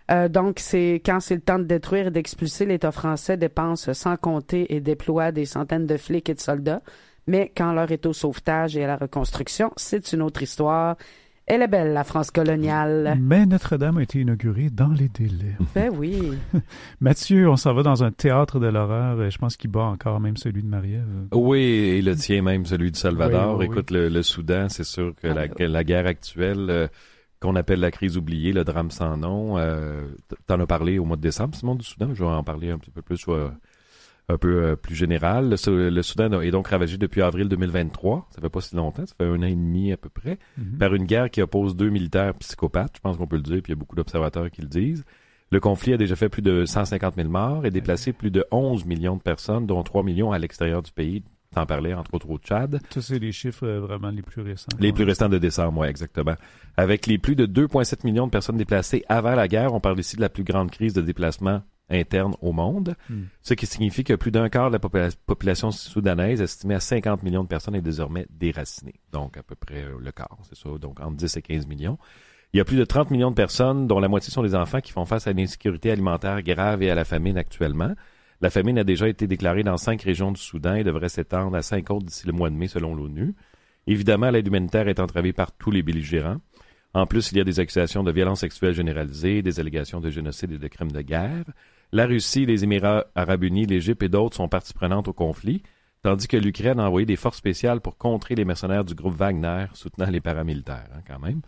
Euh, donc, c'est quand c'est le temps de détruire et d'expulser, l'État français dépense sans compter et déploie des centaines de flics et de soldats. Mais quand l'heure est au sauvetage et à la reconstruction, c'est une autre histoire. Elle est belle, la France coloniale. Mais Notre-Dame a été inaugurée dans les délais. Ben oui. Mathieu, on s'en va dans un théâtre de l'horreur. Je pense qu'il bat encore même celui de Marie-Ève. Oui, et le tien même, celui de Salvador. Oui, oui, Écoute, oui. Le, le Soudan, c'est sûr que Ah, la, que la guerre actuelle, euh, qu'on appelle la crise oubliée, le drame sans nom, euh, t'en as parlé au mois de décembre, Simon, du Soudan. Je vais en parler un petit peu plus, soit un peu euh, plus général. Le, le Soudan est donc ravagé depuis avril deux mille vingt-trois. Ça fait pas si longtemps, ça fait un an et demi à peu près, Mm-hmm. par une guerre qui oppose deux militaires psychopathes, je pense qu'on peut le dire, puis il y a beaucoup d'observateurs qui le disent. Le conflit a déjà fait plus de cent cinquante mille morts et déplacé plus de onze millions de personnes, dont trois millions à l'extérieur du pays. T'en parlais, entre autres au Tchad. Ça, c'est les chiffres euh, vraiment les plus récents. Les ouais. plus récents de décembre, oui, exactement. Avec les plus de deux virgule sept millions de personnes déplacées avant la guerre, on parle ici de la plus grande crise de déplacement interne au monde, Mm. ce qui signifie que plus d'un quart de la popula- population soudanaise, estimée à cinquante millions de personnes, est désormais déracinée. Donc, à peu près euh, le quart, c'est ça, donc entre dix et quinze millions. Il y a plus de trente millions de personnes, dont la moitié sont des enfants, qui font face à l'insécurité alimentaire grave et à la famine actuellement. La famine a déjà été déclarée dans cinq régions du Soudan et devrait s'étendre à cinq autres d'ici le mois de mai, selon l'ONU. Évidemment, l'aide humanitaire est entravée par tous les belligérants. En plus, il y a des accusations de violences sexuelles généralisées, des allégations de génocide et de crimes de guerre. La Russie, les Émirats arabes unis, l'Égypte et d'autres sont parties prenantes au conflit, tandis que l'Ukraine a envoyé des forces spéciales pour contrer les mercenaires du groupe Wagner, soutenant les paramilitaires, hein, quand même.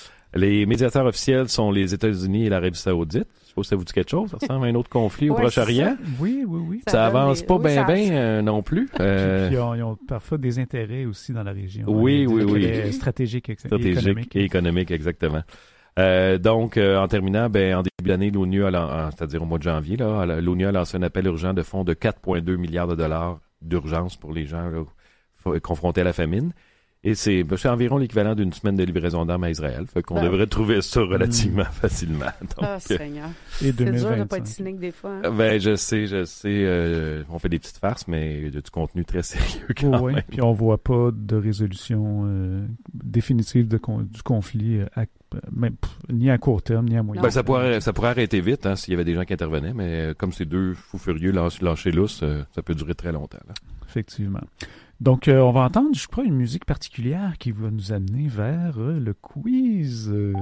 Les médiateurs officiels sont les États-Unis et l'Arabie saoudite. Je sais pas si ça vous dit quelque chose. Ça ressemble à un autre conflit au Ouais, Proche-Orient. Oui, oui, oui. Ça, Ça donne avance des- pas oui, bien ça- bien euh, non plus. Euh, Puis, ils, ont, ils ont parfois des intérêts aussi dans la région. Oui, hein, oui, des oui. intérêts stratégiques et stratégique économiques. et économique, exactement. Euh, donc, euh, en terminant, ben, en début d'année, l'ONU, a, lan- en- c'est-à-dire au mois de janvier, là, l'ONU a lancé un appel urgent de fonds de quatre virgule deux milliards de dollars d'urgence pour les gens là, f- confrontés à la famine. Et c'est, ben, c'est environ l'équivalent d'une semaine de livraison d'armes à Israël. Fait qu'on Ben. devrait trouver ça relativement facilement. Donc, Ah, Seigneur. Et C'est dur de pas être deux mille vingt-cinq. cynique des fois. hein. euh, ben, je sais, je sais, euh, on fait des petites farces, mais il y a du contenu très sérieux quand Oui, même. puis on voit pas de résolution euh, définitive de con- du conflit, euh, à- même, pff, ni à court terme, ni à moyen Ben, terme. ça pourrait, ça pourrait arrêter vite hein, s'il y avait des gens qui intervenaient, mais euh, comme ces deux fous furieux lâch- lâchés lousse, euh, ça peut durer très longtemps. Là. Effectivement. Donc, euh, on va entendre, je crois, une musique particulière qui va nous amener vers euh, le quiz. Euh.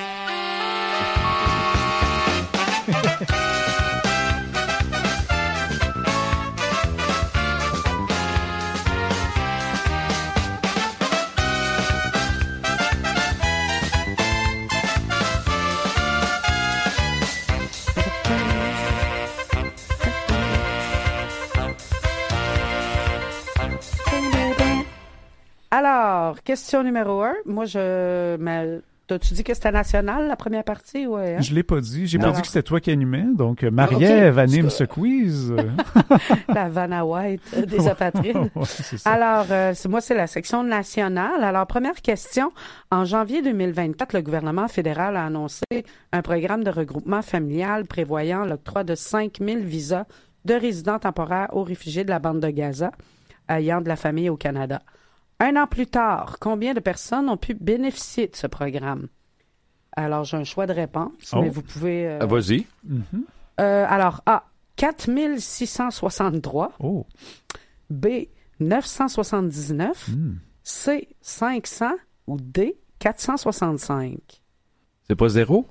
Alors, question numéro un. Moi, je. mais T'as-tu dit que c'était national, la première partie? Ouais, hein? Je l'ai pas dit. J'ai Non. pas dit que c'était toi qui animais. Donc, euh, Marie-Ève anime ce quiz. La Vanna White euh, des apatrides. Ouais, c'est ça. Alors, euh, c'est- moi, c'est la section nationale. Alors, première question. En janvier deux mille vingt-quatre, le gouvernement fédéral a annoncé un programme de regroupement familial prévoyant l'octroi de cinq mille visas de résidents temporaires aux réfugiés de la bande de Gaza ayant de la famille au Canada. Un an plus tard, combien de personnes ont pu bénéficier de ce programme? Alors, j'ai un choix de réponse, Oh. mais vous pouvez... euh, Ah, vas-y. Mhm. euh, alors, A, quatre mille six cent soixante-trois. Oh. B, neuf cent soixante-dix-neuf. Hmm. C, cinq cents. Ou D, quatre cent soixante-cinq. C'est pas zéro?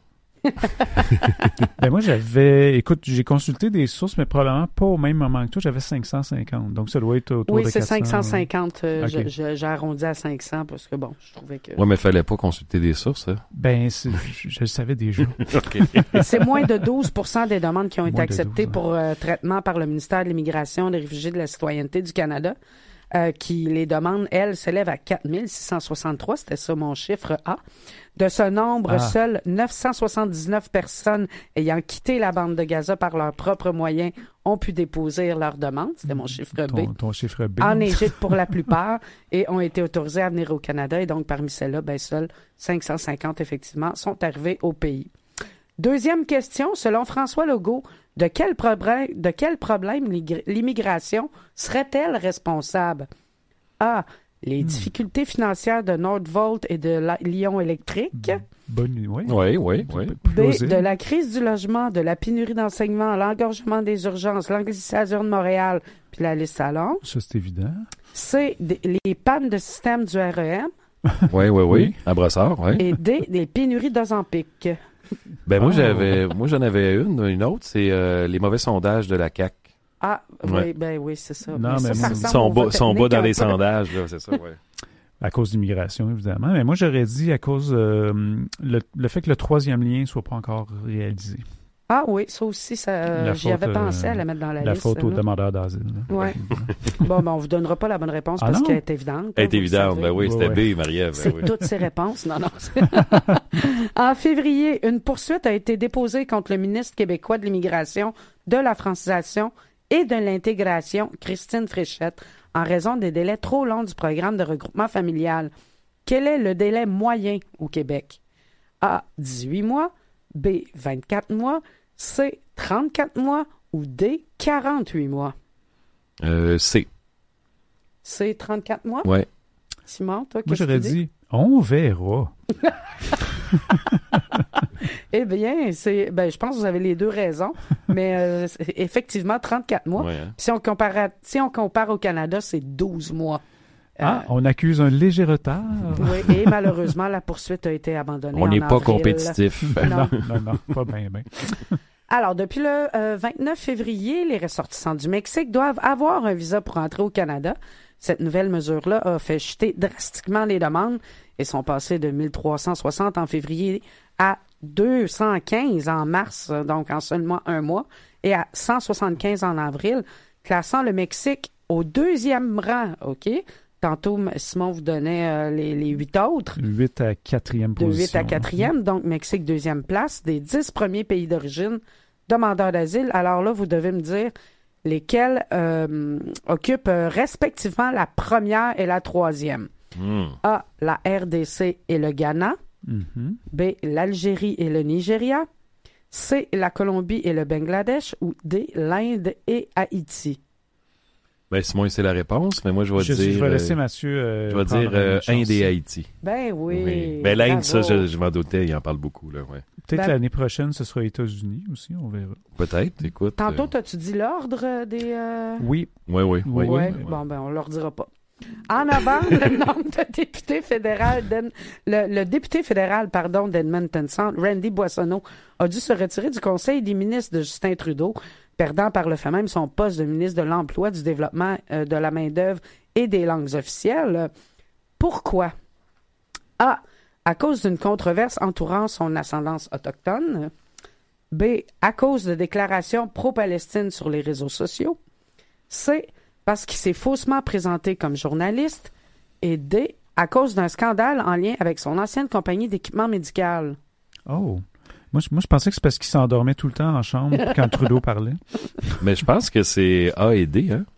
Ben moi, j'avais... Écoute, j'ai consulté des sources, mais probablement pas au même moment que toi. J'avais cinq cent cinquante. Donc, ça doit être autour Oui, de c'est quatre cents. cinq cent cinquante. euh, Ok. je- je- J'ai arrondi à cinq cents parce que, bon, je trouvais que... Ouais, mais fallait pas consulter des sources, hein? Ben, c'est- je, je le savais déjà. OK. C'est moins de douze pour cent des demandes qui ont été Moins de acceptées douze, pour euh, traitement par le ministère de l'Immigration, des Réfugiés et de la Citoyenneté du Canada, euh, qui les demandes, elles, s'élèvent à quatre mille six cent soixante-trois. C'était ça mon chiffre A. De ce nombre, Ah. seules neuf cent soixante-dix-neuf personnes ayant quitté la bande de Gaza par leurs propres moyens ont pu déposer leur demande. C'était mon chiffre B. Ton, ton chiffre B. En Égypte pour la plupart, et ont été autorisés à venir au Canada. Et donc, parmi celles-là, ben, seuls cinq cent cinquante, effectivement, sont arrivés au pays. Deuxième question, selon François Legault, de quel problème, de quel problème l'igr- l'immigration serait-elle responsable? A. Les difficultés financières de Nordvolt et de la- Lyon Électrique. Bonne, oui. Oui, oui, oui. B, de la crise du logement, de la pénurie d'enseignement, l'engorgement des urgences, l'anglicisation de Montréal, puis la liste s'allonge. Ça, c'est évident. C, des, les pannes de système du R E M. Oui, oui, oui. À Brossard, oui. Et D, des pénuries d'Ozempic. Ben, moi, Oh. j'avais, moi, j'en avais une, une autre, c'est euh, les mauvais sondages de la C A Q. Ah, Ouais. oui, ben oui, c'est ça. Non, mais ça, mais ça moi, ressemble Sont au bas, vote sont bas technique dans un les peu. sondages, là, c'est ça, oui. À cause d'immigration, évidemment. Mais moi, j'aurais dit à cause euh, le, le fait que le troisième lien ne soit pas encore réalisé. Ah oui, ça aussi, ça, euh, La j'y faute, avais pensé euh, à la mettre dans la, La liste. faute aux là. demandeurs d'asile. là. Ouais. Bon, ben, on vous donnera pas la bonne réponse Ah parce non? qu'elle est évidente. Elle là, est vous le évidente, savez. ben oui, c'était Ouais, B, Marie-Ève. C'est Ben oui. toutes ces réponses. Non, non. c'est- En février, une poursuite a été déposée contre le ministre québécois de l'Immigration, de la francisation et de l'intégration, Christine Fréchette, en raison des délais trop longs du programme de regroupement familial. Quel est le délai moyen au Québec? A, dix-huit mois, B, vingt-quatre mois, C, trente-quatre mois ou D, quarante-huit mois? Euh, C, C, trente-quatre mois? ouais. Simon, toi, Moi, qu'est-ce que j'aurais tu dis? dit, on verra. Eh bien, c'est, ben, je pense que vous avez les deux raisons, mais euh, c'est effectivement, trente-quatre mois. Ouais, hein. Puis si on compare, à- si on compare au Canada, c'est douze mois. Euh, Ah, on accuse un léger retard. oui, et malheureusement, la poursuite a été abandonnée. On n'est en pas avril. compétitif. Non. non, non, pas bien, bien. Alors, depuis le euh, vingt-neuf février, les ressortissants du Mexique doivent avoir un visa pour entrer au Canada. Cette nouvelle mesure-là a fait chuter drastiquement les demandes et sont passées de mille trois cent soixante en février à deux cent quinze en mars, donc en seulement un mois, et à cent soixante-quinze en avril, classant le Mexique au deuxième rang, OK? Tantôt, Simon vous donnait euh, les, les huit autres. huit à quatrième De position. huit à quatrième, donc Mexique deuxième place, des dix premiers pays d'origine demandeurs d'asile. Alors là, vous devez me dire lesquels euh, occupent euh, respectivement la première et la troisième. Hmm. A, la R D C et le Ghana. Mhm. B, l'Algérie et le Nigeria. C, la Colombie et le Bangladesh. Ou D, l'Inde et Haïti. Ben, Simon, c'est la réponse, mais moi, je vais Je, dire... je vais euh, laisser Mathieu. euh, je vais prendre dire euh, une chance. Inde et Haïti. Ben oui. Ben, l'Inde, ça, bravo. je, je m'en doutais, il en parle beaucoup, là, ouais. Peut-être Ben- l'année prochaine, ce sera États-Unis aussi, on verra. Peut-être, écoute. Tantôt, euh, t'as-tu dit l'ordre des... euh, Oui. Oui, oui, oui. Oui, Ouais, oui. bon, ben, on leur dira pas. En novembre, le nombre de députés fédéral, d'Ed- le, le député fédéral, pardon, d'Edmonton Centre, Randy Boissonneau, a dû se retirer du Conseil des ministres de Justin Trudeau, perdant par le fait même son poste de ministre de l'Emploi, du Développement euh, de la main-d'œuvre et des langues officielles. Pourquoi? A. À cause d'une controverse entourant son ascendance autochtone. B. À cause de déclarations pro-Palestine sur les réseaux sociaux. C. Parce qu'il s'est faussement présenté comme journaliste. Et D. À cause d'un scandale en lien avec son ancienne compagnie d'équipement médical. Oh. Moi, je, moi, je pensais que c'est parce qu'il s'endormait tout le temps en chambre quand Trudeau parlait. Mais je pense que c'est A et D, hein?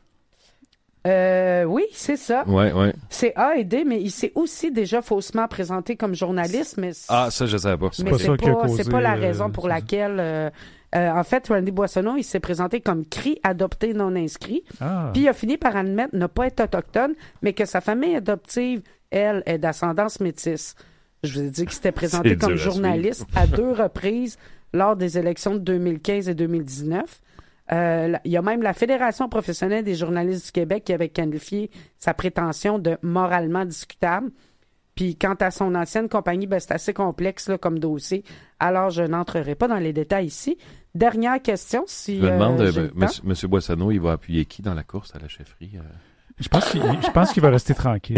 Euh, oui, c'est ça. Ouais, ouais. C'est A et D, mais il s'est aussi déjà faussement présenté comme journaliste, mais Ah, ça, je savais pas. mais pas c'est ça qui a pas, causé, c'est pas la euh, raison pour c'est ça. laquelle... euh, euh, en fait, Randy Boissonneau, il s'est présenté comme C R I adopté non inscrit, Ah. puis il a fini par admettre ne pas être autochtone, mais que sa famille adoptive, elle, est d'ascendance métisse. Je vous ai dit qu'il s'était présenté C'est comme dur à journaliste à deux reprises lors des élections de deux mille quinze et deux mille dix-neuf. Euh, la- il y a même la Fédération professionnelle des journalistes du Québec qui avait qualifié sa prétention de moralement discutable. Puis quant à son ancienne compagnie, ben, c'est assez complexe là, comme dossier. Alors, je n'entrerai pas dans les détails ici. Dernière question, si Je me demande, euh, euh, j'ai le temps. monsieur, monsieur Boissonneau, il va appuyer qui dans la course à la chefferie? euh? Je pense qu'il, je pense qu'il va rester tranquille.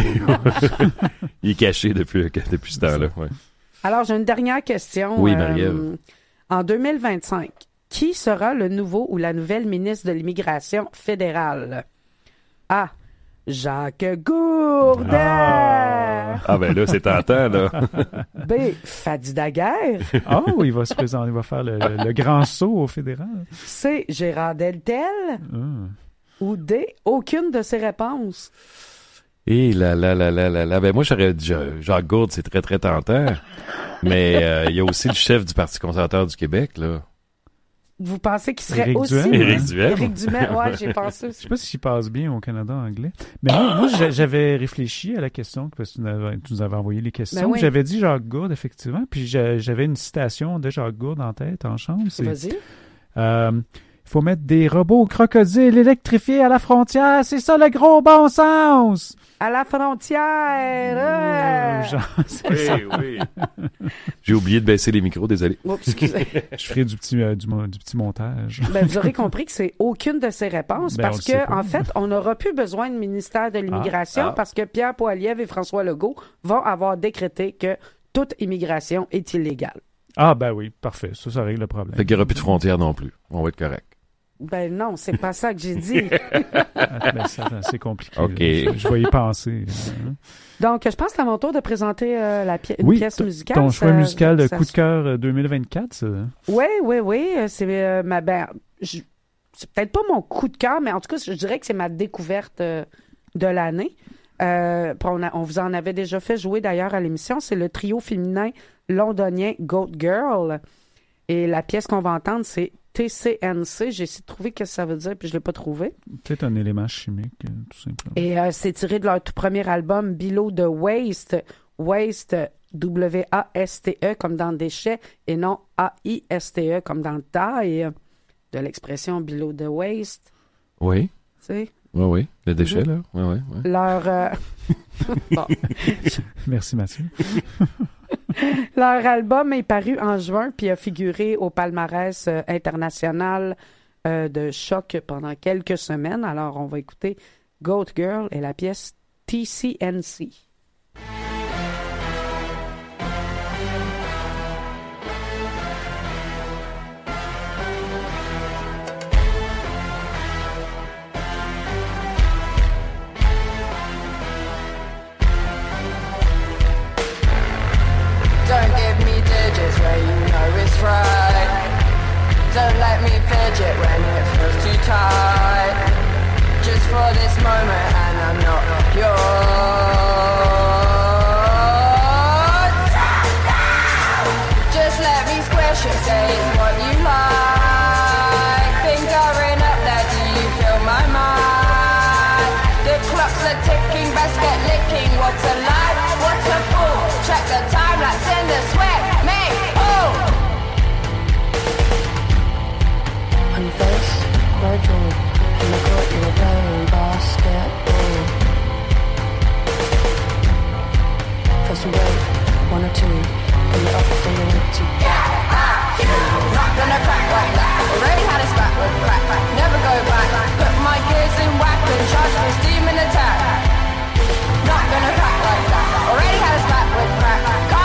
Il est caché depuis, depuis ce temps-là, ouais. Alors, j'ai une dernière question. Oui, Marie-Ève. En deux mille vingt-cinq, qui sera le nouveau ou la nouvelle ministre de l'Immigration fédérale? A. Jacques Gourdin. Ah. Ah, ben là, c'est tentant, là. B. Fadi Daguerre. Oh, il va se présenter, il va faire le, le- le grand saut au fédéral. C. Gérard Deltel. Ah. Ou D. Aucune de ces réponses. Et là, là, là, là, là, là. Ben moi, j'aurais dit Ja- Jacques Gourde, c'est très, très tentant. Mais euh, il y a aussi le chef du Parti conservateur du Québec, là. Vous pensez qu'il serait Éric aussi... Duhem. Éric Duhem. Éric Duhem, ouais, j'ai pensé Je aussi. sais pas s'il passe bien au Canada anglais. Mais moi, moi, j'a- j'avais réfléchi à la question, parce que tu nous avais, tu nous avais envoyé les questions. Ben oui. J'avais dit Jacques Gourde, effectivement. Puis j'a- j'avais une citation de Jacques Gourde en tête, en chambre. C'est, Vas-y. euh, il faut mettre des robots crocodiles électrifiés à la frontière. C'est ça le gros bon sens! À la frontière! euh. Euh, genre, c'est ça. Oui, oui. J'ai oublié de baisser les micros, désolé. Oups, excusez. Je ferai du petit, euh, du, mo- du petit montage. Ben, vous aurez compris que c'est aucune de ces réponses Ben, on parce le sait que, pas. en fait, on n'aura plus besoin de ministère de l'immigration Ah, ah. parce que Pierre Poilievre et François Legault vont avoir décrété que toute immigration est illégale. Ah, ben oui, parfait. Ça, ça règle le problème. Fait qu'il n'y aura plus de frontières non plus. On va être correct. Ben non, c'est pas ça que j'ai dit. Ah, ben, ça, c'est compliqué. OK. Je, je vais y penser. hein. Donc, je pense que c'est à mon tour de présenter euh, la pi- une Oui, pièce t- musicale. ton choix Ça- musical de ça- coup de cœur euh, deux mille vingt-quatre, ça. Oui, oui, oui. euh, C'est euh, ma ben, je- c'est peut-être pas mon coup de cœur, mais en tout cas, je dirais que c'est ma découverte euh, de l'année. Euh, puis on, a- on vous en avait déjà fait jouer d'ailleurs à l'émission. C'est le trio féminin londonien Goat Girl. Et la pièce qu'on va entendre, c'est T C N C. J'ai essayé de trouver ce que ça veut dire, puis je l'ai pas trouvé. Peut-être un élément chimique, euh, tout simplement. Et euh, c'est tiré de leur tout premier album, Below the Waste. Waste, W A S T E, comme dans déchets, et non A I S T E, comme dans taille. De l'expression Below the Waste. Oui. Tu sais, Oui, oui. Le déchet, là. Oui, oui. oui. leur, euh, bon. Merci, Mathieu. Leur album est paru en juin, puis a figuré au palmarès euh, international euh, de Choc pendant quelques semaines. Alors, on va écouter Goat Girl et la pièce T C N C. Don't give me digits where you know it's right. Don't let me fidget when it feels too tight. Just for this moment and I'm not yours. Just let me squish it, say it's what you like. Fingering up there, do you feel my mind? The clocks are ticking, best get licking. What's a lie? What's a fool? Check the time, lapse in the sweat. Me, oh! On your face, Virgil. In the court, you were playing basketball. For some break, one or two. And you're up for your week to get out. Not gonna crack like that. Already had a spat with crack. Never go back. Put my gears in whack and charge for steam and attack. Not gonna crack like that. Already had a spat with crack.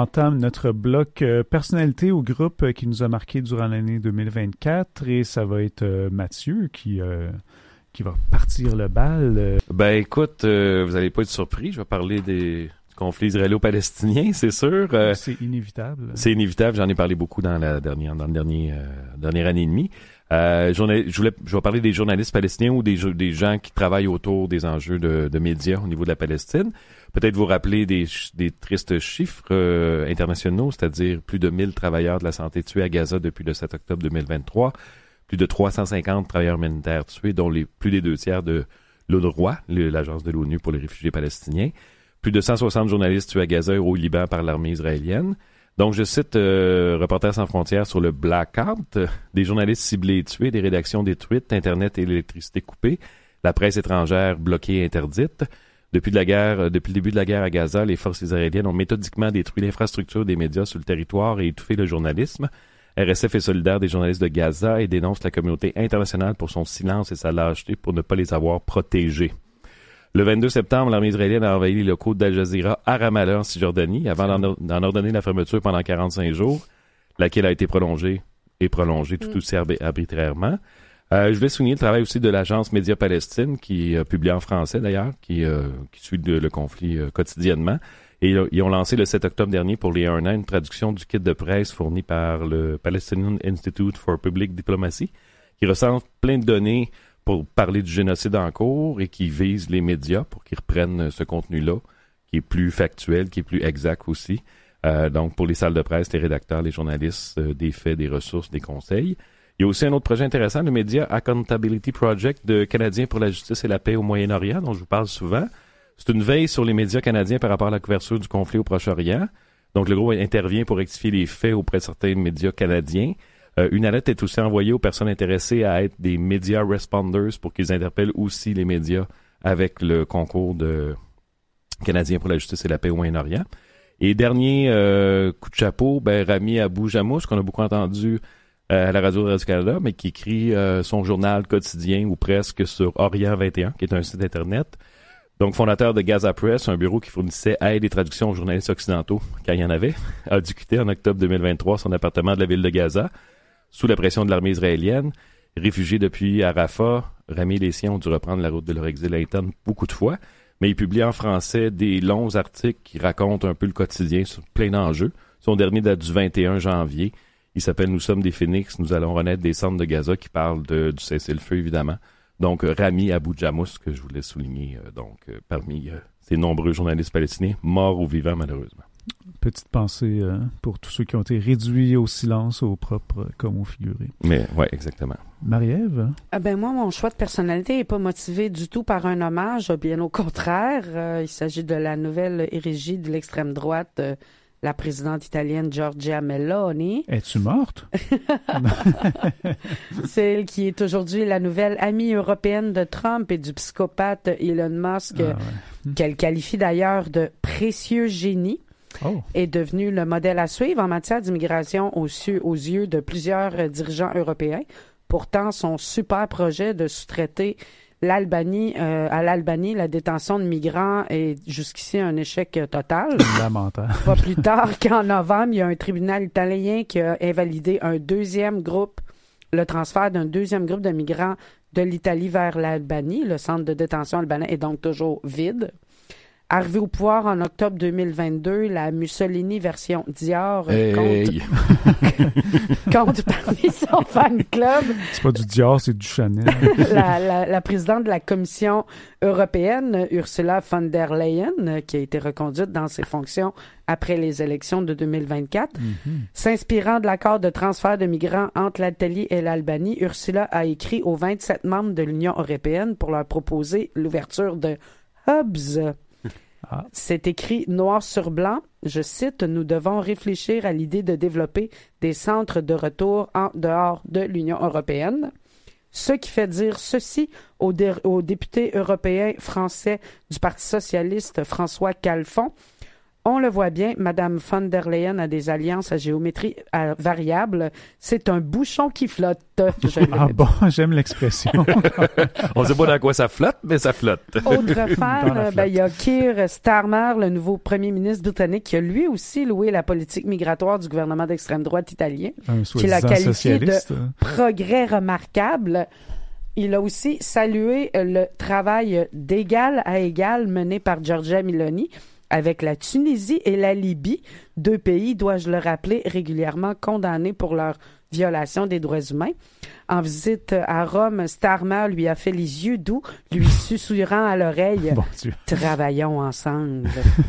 entame notre bloc euh, personnalité ou groupe euh, qui nous a marqué durant l'année deux mille vingt-quatre et ça va être euh, Mathieu qui, euh, qui va partir le bal. Euh. Ben écoute, euh, vous allez pas être surpris, je vais parler des... conflit israélo-palestinien, c'est sûr. Euh, c'est inévitable. C'est inévitable. J'en ai parlé beaucoup dans la dernière, dans le dernier, euh, dernière année et demie. Euh, journal, je voulais, je vais parler des journalistes palestiniens ou des, des gens qui travaillent autour des enjeux de, de médias au niveau de la Palestine. Peut-être vous rappeler des, des tristes chiffres euh, internationaux, c'est-à-dire plus de mille travailleurs de la santé tués à Gaza depuis le sept octobre deux mille vingt-trois, plus de trois cent cinquante travailleurs humanitaires tués, dont les plus des deux tiers de l'UNRWA, l'agence de l'ONU pour les réfugiés palestiniens. Plus de cent soixante journalistes tués à Gaza et au Liban par l'armée israélienne. Donc, je cite euh, Reporters sans frontières sur le blackout, des journalistes ciblés et tués, des rédactions détruites, Internet et l'électricité coupées, la presse étrangère bloquée et interdite. Depuis, de la guerre, depuis le début de la guerre à Gaza, les forces israéliennes ont méthodiquement détruit l'infrastructure des médias sur le territoire et étouffé le journalisme. R S F est solidaire des journalistes de Gaza et dénonce la communauté internationale pour son silence et sa lâcheté pour ne pas les avoir protégés. Le vingt-deux septembre, l'armée israélienne a envahi les locaux d'Al Jazeera à Ramallah, en Cisjordanie, avant d'en, d'en ordonner la fermeture pendant quarante-cinq jours, laquelle a été prolongée et prolongée tout aussi arbitrairement. Euh, je voulais souligner le travail aussi de l'agence Média Palestine, qui a publié en français d'ailleurs, qui, euh, qui suit de, le conflit euh, quotidiennement. Et ils ont lancé le sept octobre dernier pour les un an une traduction du kit de presse fourni par le Palestinian Institute for Public Diplomacy, qui recense plein de données pour parler du génocide en cours et qui vise les médias pour qu'ils reprennent ce contenu-là, qui est plus factuel, qui est plus exact aussi. Euh, donc, pour les salles de presse, les rédacteurs, les journalistes, euh, des faits, des ressources, des conseils. Il y a aussi un autre projet intéressant, le Media Accountability Project de Canadiens pour la justice et la paix au Moyen-Orient, dont je vous parle souvent. C'est une veille sur les médias canadiens par rapport à la couverture du conflit au Proche-Orient. Donc, le groupe intervient pour rectifier les faits auprès de certains médias canadiens. Euh, une alerte est aussi envoyée aux personnes intéressées à être des media responders pour qu'ils interpellent aussi les médias avec le concours de Canadiens pour la justice et la paix au Moyen-Orient. Et dernier euh, coup de chapeau, ben, Rami Abou Jamouche, qu'on a beaucoup entendu euh, à la radio de Radio-Canada, mais qui écrit euh, son journal quotidien ou presque sur Orient vingt et un, qui est un site Internet. Donc, fondateur de Gaza Press, un bureau qui fournissait aide et traduction aux journalistes occidentaux, quand il y en avait, a dû quitter en octobre deux mille vingt-trois son appartement de la ville de Gaza, sous la pression de l'armée israélienne. Réfugié depuis à Rafah, Rami et les siens ont dû reprendre la route de leur exil à Eton beaucoup de fois, mais il publie en français des longs articles qui racontent un peu le quotidien sur plein d'enjeux. Son dernier date du vingt et un janvier. Il s'appelle « Nous sommes des phénix, nous allons renaître des centres de Gaza » qui parle de, du cessez-le-feu, évidemment. Donc, Rami Abou Jamouche, que je voulais souligner, euh, donc euh, parmi euh, ces nombreux journalistes palestiniens, morts ou vivants, malheureusement. Petite pensée euh, pour tous ceux qui ont été réduits au silence, au propre euh, comme au figuré. Mais, ouais, exactement. Marie-Ève? Ah ben moi, mon choix de personnalité n'est pas motivé du tout par un hommage, bien au contraire. Euh, il s'agit de la nouvelle érigie de l'extrême droite, euh, la présidente italienne Giorgia Meloni. Es-tu morte? Celle qui est aujourd'hui la nouvelle amie européenne de Trump et du psychopathe Elon Musk, ah, ouais. qu'elle qualifie d'ailleurs de précieux génie. Oh. Est devenu le modèle à suivre en matière d'immigration aux, aux yeux de plusieurs dirigeants européens. Pourtant, son super projet de sous-traiter l'Albanie, euh, à l'Albanie, la détention de migrants est jusqu'ici un échec total. Lamentable. Pas plus tard qu'en novembre, il y a un tribunal italien qui a invalidé un deuxième groupe, le transfert d'un deuxième groupe de migrants de l'Italie vers l'Albanie. Le centre de détention albanais est donc toujours vide. Arrivé au pouvoir en octobre deux mille vingt-deux, la Mussolini version Dior hey. compte, compte parmi son fan club. C'est pas du Dior, c'est du Chanel. la, la, la présidente de la Commission européenne, Ursula von der Leyen, qui a été reconduite dans ses fonctions après les élections de deux mille vingt-quatre. Mm-hmm. S'inspirant de l'accord de transfert de migrants entre l'Italie et l'Albanie, Ursula a écrit aux vingt-sept membres de l'Union européenne pour leur proposer l'ouverture de hubs. Ah. C'est écrit noir sur blanc, je cite, « Nous devons réfléchir à l'idée de développer des centres de retour en dehors de l'Union européenne. » Ce qui fait dire ceci au, dé- au député européen français du Parti socialiste François Calfon. On le voit bien, Mme von der Leyen a des alliances à géométrie à variable. C'est un bouchon qui flotte. Je ah bon, j'aime l'expression. On ne sait pas dans quoi ça flotte, mais ça flotte. Autre fan, ben, il y a Keir Starmer, le nouveau premier ministre britannique, qui a lui aussi loué la politique migratoire du gouvernement d'extrême droite italien, qui l'a qualifié de progrès remarquable. Il a aussi salué le travail d'égal à égal mené par Giorgia Meloni avec la Tunisie et la Libye, deux pays, dois-je le rappeler, régulièrement condamnés pour leur violation des droits humains. En visite à Rome, Starmer lui a fait les yeux doux, lui susurrant à l'oreille bon « Travaillons ensemble ».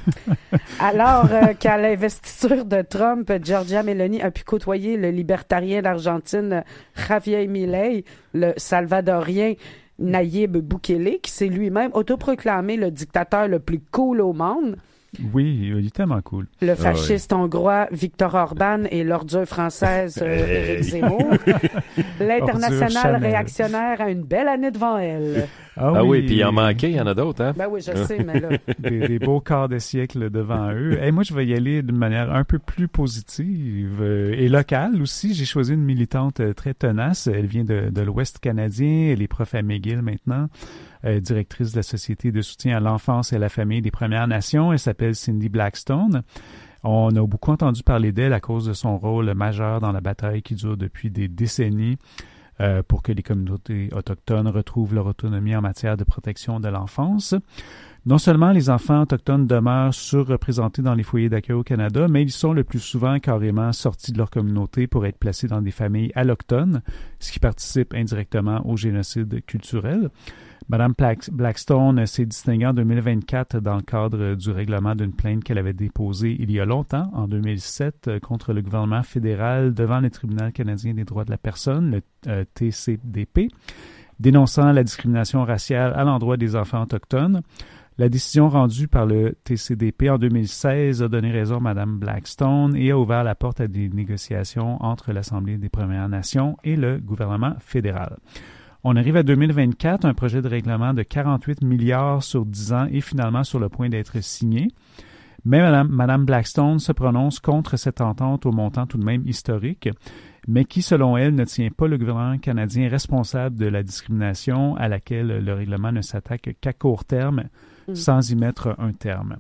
Alors euh, qu'à l'investiture de Trump, Giorgia Meloni a pu côtoyer le libertarien d'Argentine Javier Milei, le salvadorien Nayib Bukele, qui s'est lui-même autoproclamé le dictateur le plus cool au monde. Oui, il est tellement cool. Le fasciste ah, oui. hongrois Viktor Orban et l'ordure française euh, Éric Zemmour. L'international réactionnaire a une belle année devant elle. Ah, ah oui, puis il en manquait, il y en a d'autres. Hein? Ben oui, je sais, mais là... Des, des beaux quarts de siècle devant eux. Et moi, je vais y aller d'une manière un peu plus positive euh, et locale aussi. J'ai choisi une militante très tenace. Elle vient de, de l'Ouest canadien. Elle est prof à McGill maintenant. Euh, directrice de la Société de soutien à l'enfance et à la famille des Premières Nations. Elle s'appelle Cindy Blackstone. On a beaucoup entendu parler d'elle à cause de son rôle majeur dans la bataille qui dure depuis des décennies euh, pour que les communautés autochtones retrouvent leur autonomie en matière de protection de l'enfance. Non seulement les enfants autochtones demeurent surreprésentés dans les foyers d'accueil au Canada, mais ils sont le plus souvent carrément sortis de leur communauté pour être placés dans des familles allochtones, ce qui participe indirectement au génocide culturel. Mme Blackstone s'est distinguée en deux mille vingt-quatre dans le cadre du règlement d'une plainte qu'elle avait déposée il y a longtemps, en deux mille sept, contre le gouvernement fédéral devant le Tribunal canadien des droits de la personne, le euh, T C D P, dénonçant la discrimination raciale à l'endroit des enfants autochtones. La décision rendue par le T C D P en deux mille seize a donné raison à Mme Blackstone et a ouvert la porte à des négociations entre l'Assemblée des Premières Nations et le gouvernement fédéral. On arrive à deux mille vingt-quatre, un projet de règlement de quarante-huit milliards sur dix ans est finalement sur le point d'être signé. Mais Mme, Mme Blackstone se prononce contre cette entente au montant tout de même historique, mais qui, selon elle, ne tient pas le gouvernement canadien responsable de la discrimination à laquelle le règlement ne s'attaque qu'à court terme, mmh. sans y mettre un terme.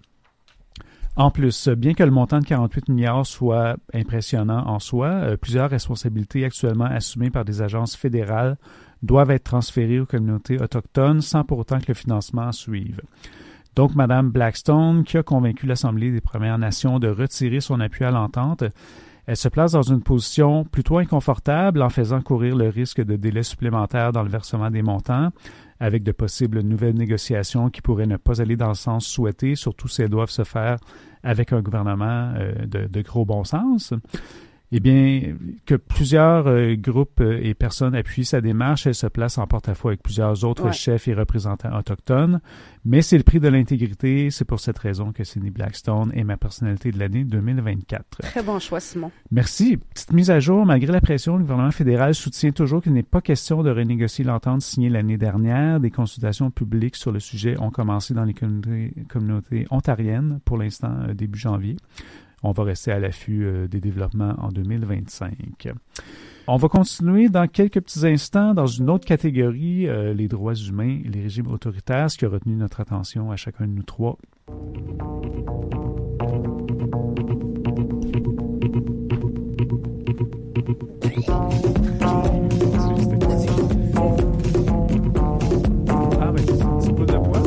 En plus, bien que le montant de quarante-huit milliards soit impressionnant en soi, euh, plusieurs responsabilités actuellement assumées par des agences fédérales doivent être transférées aux communautés autochtones sans pour autant que le financement suive. Donc, Mme Blackstone, qui a convaincu l'Assemblée des Premières Nations de retirer son appui à l'entente, elle se place dans une position plutôt inconfortable en faisant courir le risque de délais supplémentaires dans le versement des montants, avec de possibles nouvelles négociations qui pourraient ne pas aller dans le sens souhaité, surtout si elles doivent se faire avec un gouvernement euh, de, de gros bon sens. Eh bien, que plusieurs euh, groupes et personnes appuient sa démarche, elle se place en porte-à-faux avec plusieurs autres ouais. chefs et représentants autochtones. Mais c'est le prix de l'intégrité. C'est pour cette raison que Cindy Blackstone est ma personnalité de l'année deux mille vingt-quatre. Très bon choix, Simon. Merci. Petite mise à jour. Malgré la pression, le gouvernement fédéral soutient toujours qu'il n'est pas question de renégocier l'entente signée l'année dernière. Des consultations publiques sur le sujet ont commencé dans les communautés, communautés ontariennes, pour l'instant, euh, début janvier. On va rester à l'affût euh, des développements en deux mille vingt-cinq. On va continuer dans quelques petits instants dans une autre catégorie, euh, les droits humains et les régimes autoritaires, ce qui a retenu notre attention à chacun de nous trois. Ah, mais c'est un petit peu de poids.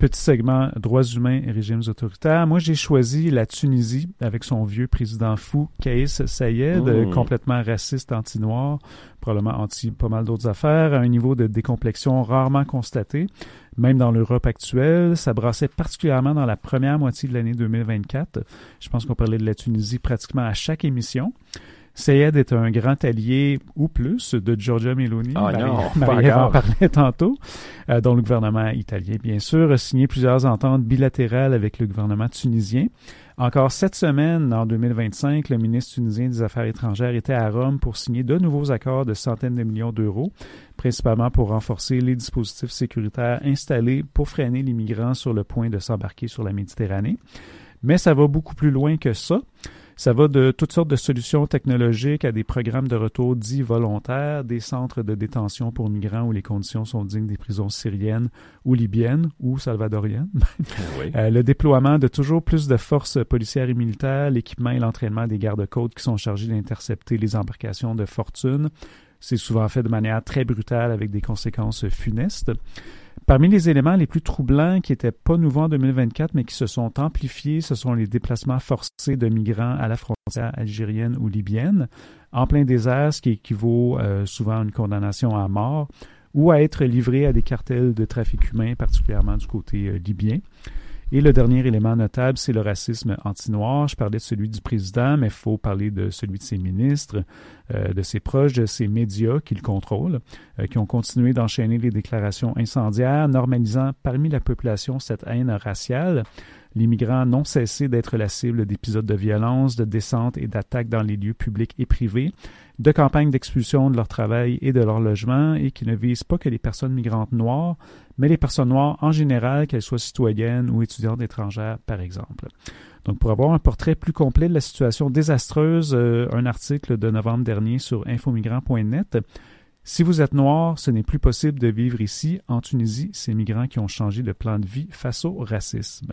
petit segment droits humains et régimes autoritaires. Moi, j'ai choisi la Tunisie avec son vieux président fou, Kais Saied, mmh. complètement raciste, anti-noir, probablement anti pas mal d'autres affaires, à un niveau de décomplexion rarement constaté. Même dans l'Europe actuelle, ça brassait particulièrement dans la première moitié de l'année deux mille vingt-quatre. Je pense qu'on parlait de la Tunisie pratiquement à chaque émission. Saied est un grand allié, ou plus, de Giorgia Meloni. Oh Marie, non, Marie-Ève en parlait tantôt, euh, dont le gouvernement italien, bien sûr, a signé plusieurs ententes bilatérales avec le gouvernement tunisien. Encore cette semaine, en deux mille vingt-cinq, le ministre tunisien des Affaires étrangères était à Rome pour signer de nouveaux accords de centaines de millions d'euros, principalement pour renforcer les dispositifs sécuritaires installés pour freiner les migrants sur le point de s'embarquer sur la Méditerranée. Mais ça va beaucoup plus loin que ça. Ça va de toutes sortes de solutions technologiques à des programmes de retour dits volontaires, des centres de détention pour migrants où les conditions sont dignes des prisons syriennes ou libyennes ou salvadoriennes. Oui. euh, le déploiement de toujours plus de forces policières et militaires, l'équipement et l'entraînement des gardes-côtes qui sont chargés d'intercepter les embarcations de fortune. C'est souvent fait de manière très brutale avec des conséquences funestes. Parmi les éléments les plus troublants qui n'étaient pas nouveaux en deux mille vingt-quatre, mais qui se sont amplifiés, ce sont les déplacements forcés de migrants à la frontière algérienne ou libyenne, en plein désert, ce qui équivaut euh, souvent à une condamnation à mort, ou à être livrés à des cartels de trafic humain, particulièrement du côté euh, libyen. Et le dernier élément notable, c'est le racisme anti-noir. Je parlais de celui du président, mais il faut parler de celui de ses ministres, euh, de ses proches, de ses médias qui le contrôlent, euh, qui ont continué d'enchaîner les déclarations incendiaires, normalisant parmi la population cette haine raciale. Les migrants n'ont cessé d'être la cible d'épisodes de violence, de descentes et d'attaques dans les lieux publics et privés, de campagnes d'expulsion de leur travail et de leur logement, et qui ne visent pas que les personnes migrantes noires, mais les personnes noires en général, qu'elles soient citoyennes ou étudiantes étrangères, par exemple. Donc, pour avoir un portrait plus complet de la situation désastreuse, euh, un article de novembre dernier sur infomigrants point net. Si vous êtes noir, ce n'est plus possible de vivre ici. En Tunisie, ces migrants qui ont changé de plan de vie face au racisme.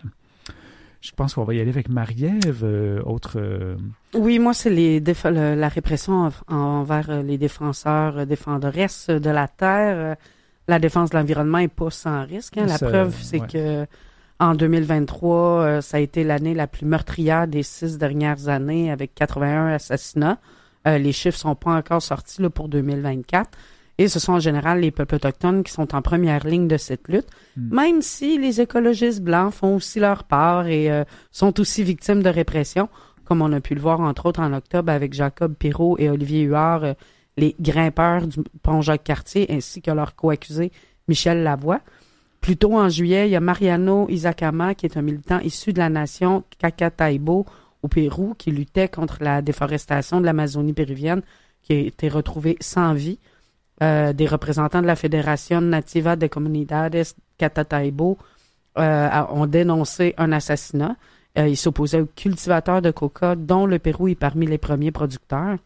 Je pense qu'on va y aller avec Marie-Ève, euh, autre... Euh... Oui, moi, c'est les déf- le, la répression envers les défenseurs, euh, défenderesses de la terre. Euh, la défense de l'environnement n'est pas sans risque. Hein. La ça, preuve, c'est ouais. que en deux mille vingt-trois, euh, ça a été l'année la plus meurtrière des six dernières années, avec quatre-vingt-un assassinats. Euh, les chiffres sont pas encore sortis là, pour deux mille vingt-quatre. Et ce sont en général les peuples autochtones qui sont en première ligne de cette lutte, mmh. même si les écologistes blancs font aussi leur part et euh, sont aussi victimes de répression, comme on a pu le voir entre autres en octobre avec Jacob Pirot et Olivier Huard, euh, les grimpeurs du pont Jacques-Cartier, ainsi que leur co-accusé Michel Lavoie. Plus tôt en juillet, il y a Mariano Izakama, qui est un militant issu de la nation Cacataibo au Pérou, qui luttait contre la déforestation de l'Amazonie péruvienne, qui a été retrouvé sans vie. Euh, des représentants de la Fédération Nativa de Comunidades Cacataibo euh, ont dénoncé un assassinat. Euh, ils s'opposaient aux cultivateurs de coca, dont le Pérou est parmi les premiers producteurs.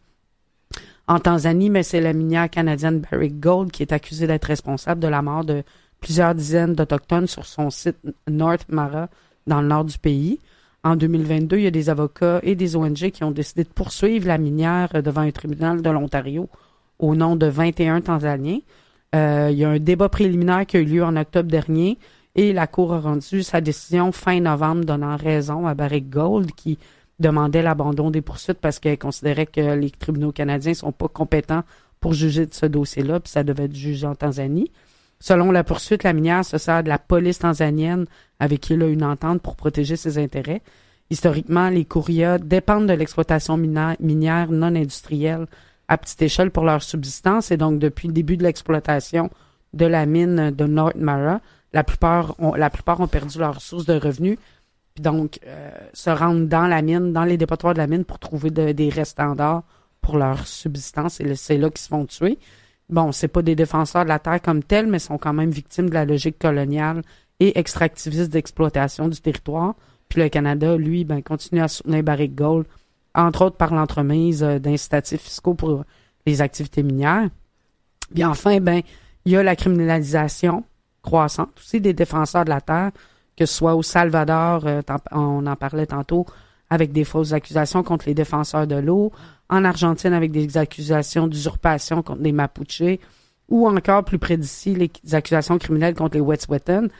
En Tanzanie, mais c'est la minière canadienne Barrick Gold qui est accusée d'être responsable de la mort de plusieurs dizaines d'Autochtones sur son site North Mara, dans le nord du pays. En deux mille vingt-deux, il y a des avocats et des O N G qui ont décidé de poursuivre la minière devant un tribunal de l'Ontario au nom de vingt et un Tanzaniens. Euh, il y a un débat préliminaire qui a eu lieu en octobre dernier et la Cour a rendu sa décision fin novembre donnant raison à Barrick Gold qui demandait l'abandon des poursuites parce qu'elle considérait que les tribunaux canadiens sont pas compétents pour juger de ce dossier-là, puis ça devait être jugé en Tanzanie. Selon la poursuite, la minière se sert de la police tanzanienne avec qui elle a une entente pour protéger ses intérêts. Historiquement, les Kurias dépendent de l'exploitation minière, minière non industrielle à petite échelle pour leur subsistance et donc depuis le début de l'exploitation de la mine de North Mara, la plupart ont, la plupart ont perdu leur source de revenus puis donc euh, se rendent dans la mine, dans les dépotoirs de la mine pour trouver de, des restants d'or pour leur subsistance et c'est là qu'ils se font tuer. Bon, c'est pas des défenseurs de la terre comme tels, mais sont quand même victimes de la logique coloniale et extractiviste d'exploitation du territoire. Puis le Canada, lui, ben continue à soutenir Barrick Gold, entre autres par l'entremise d'incitatifs fiscaux pour les activités minières. Puis enfin, ben il y a la criminalisation croissante aussi des défenseurs de la terre, que ce soit au Salvador, euh, on en parlait tantôt, avec des fausses accusations contre les défenseurs de l'eau, en Argentine avec des accusations d'usurpation contre des Mapuches, ou encore plus près d'ici, les accusations criminelles contre les Wet'suwet'en.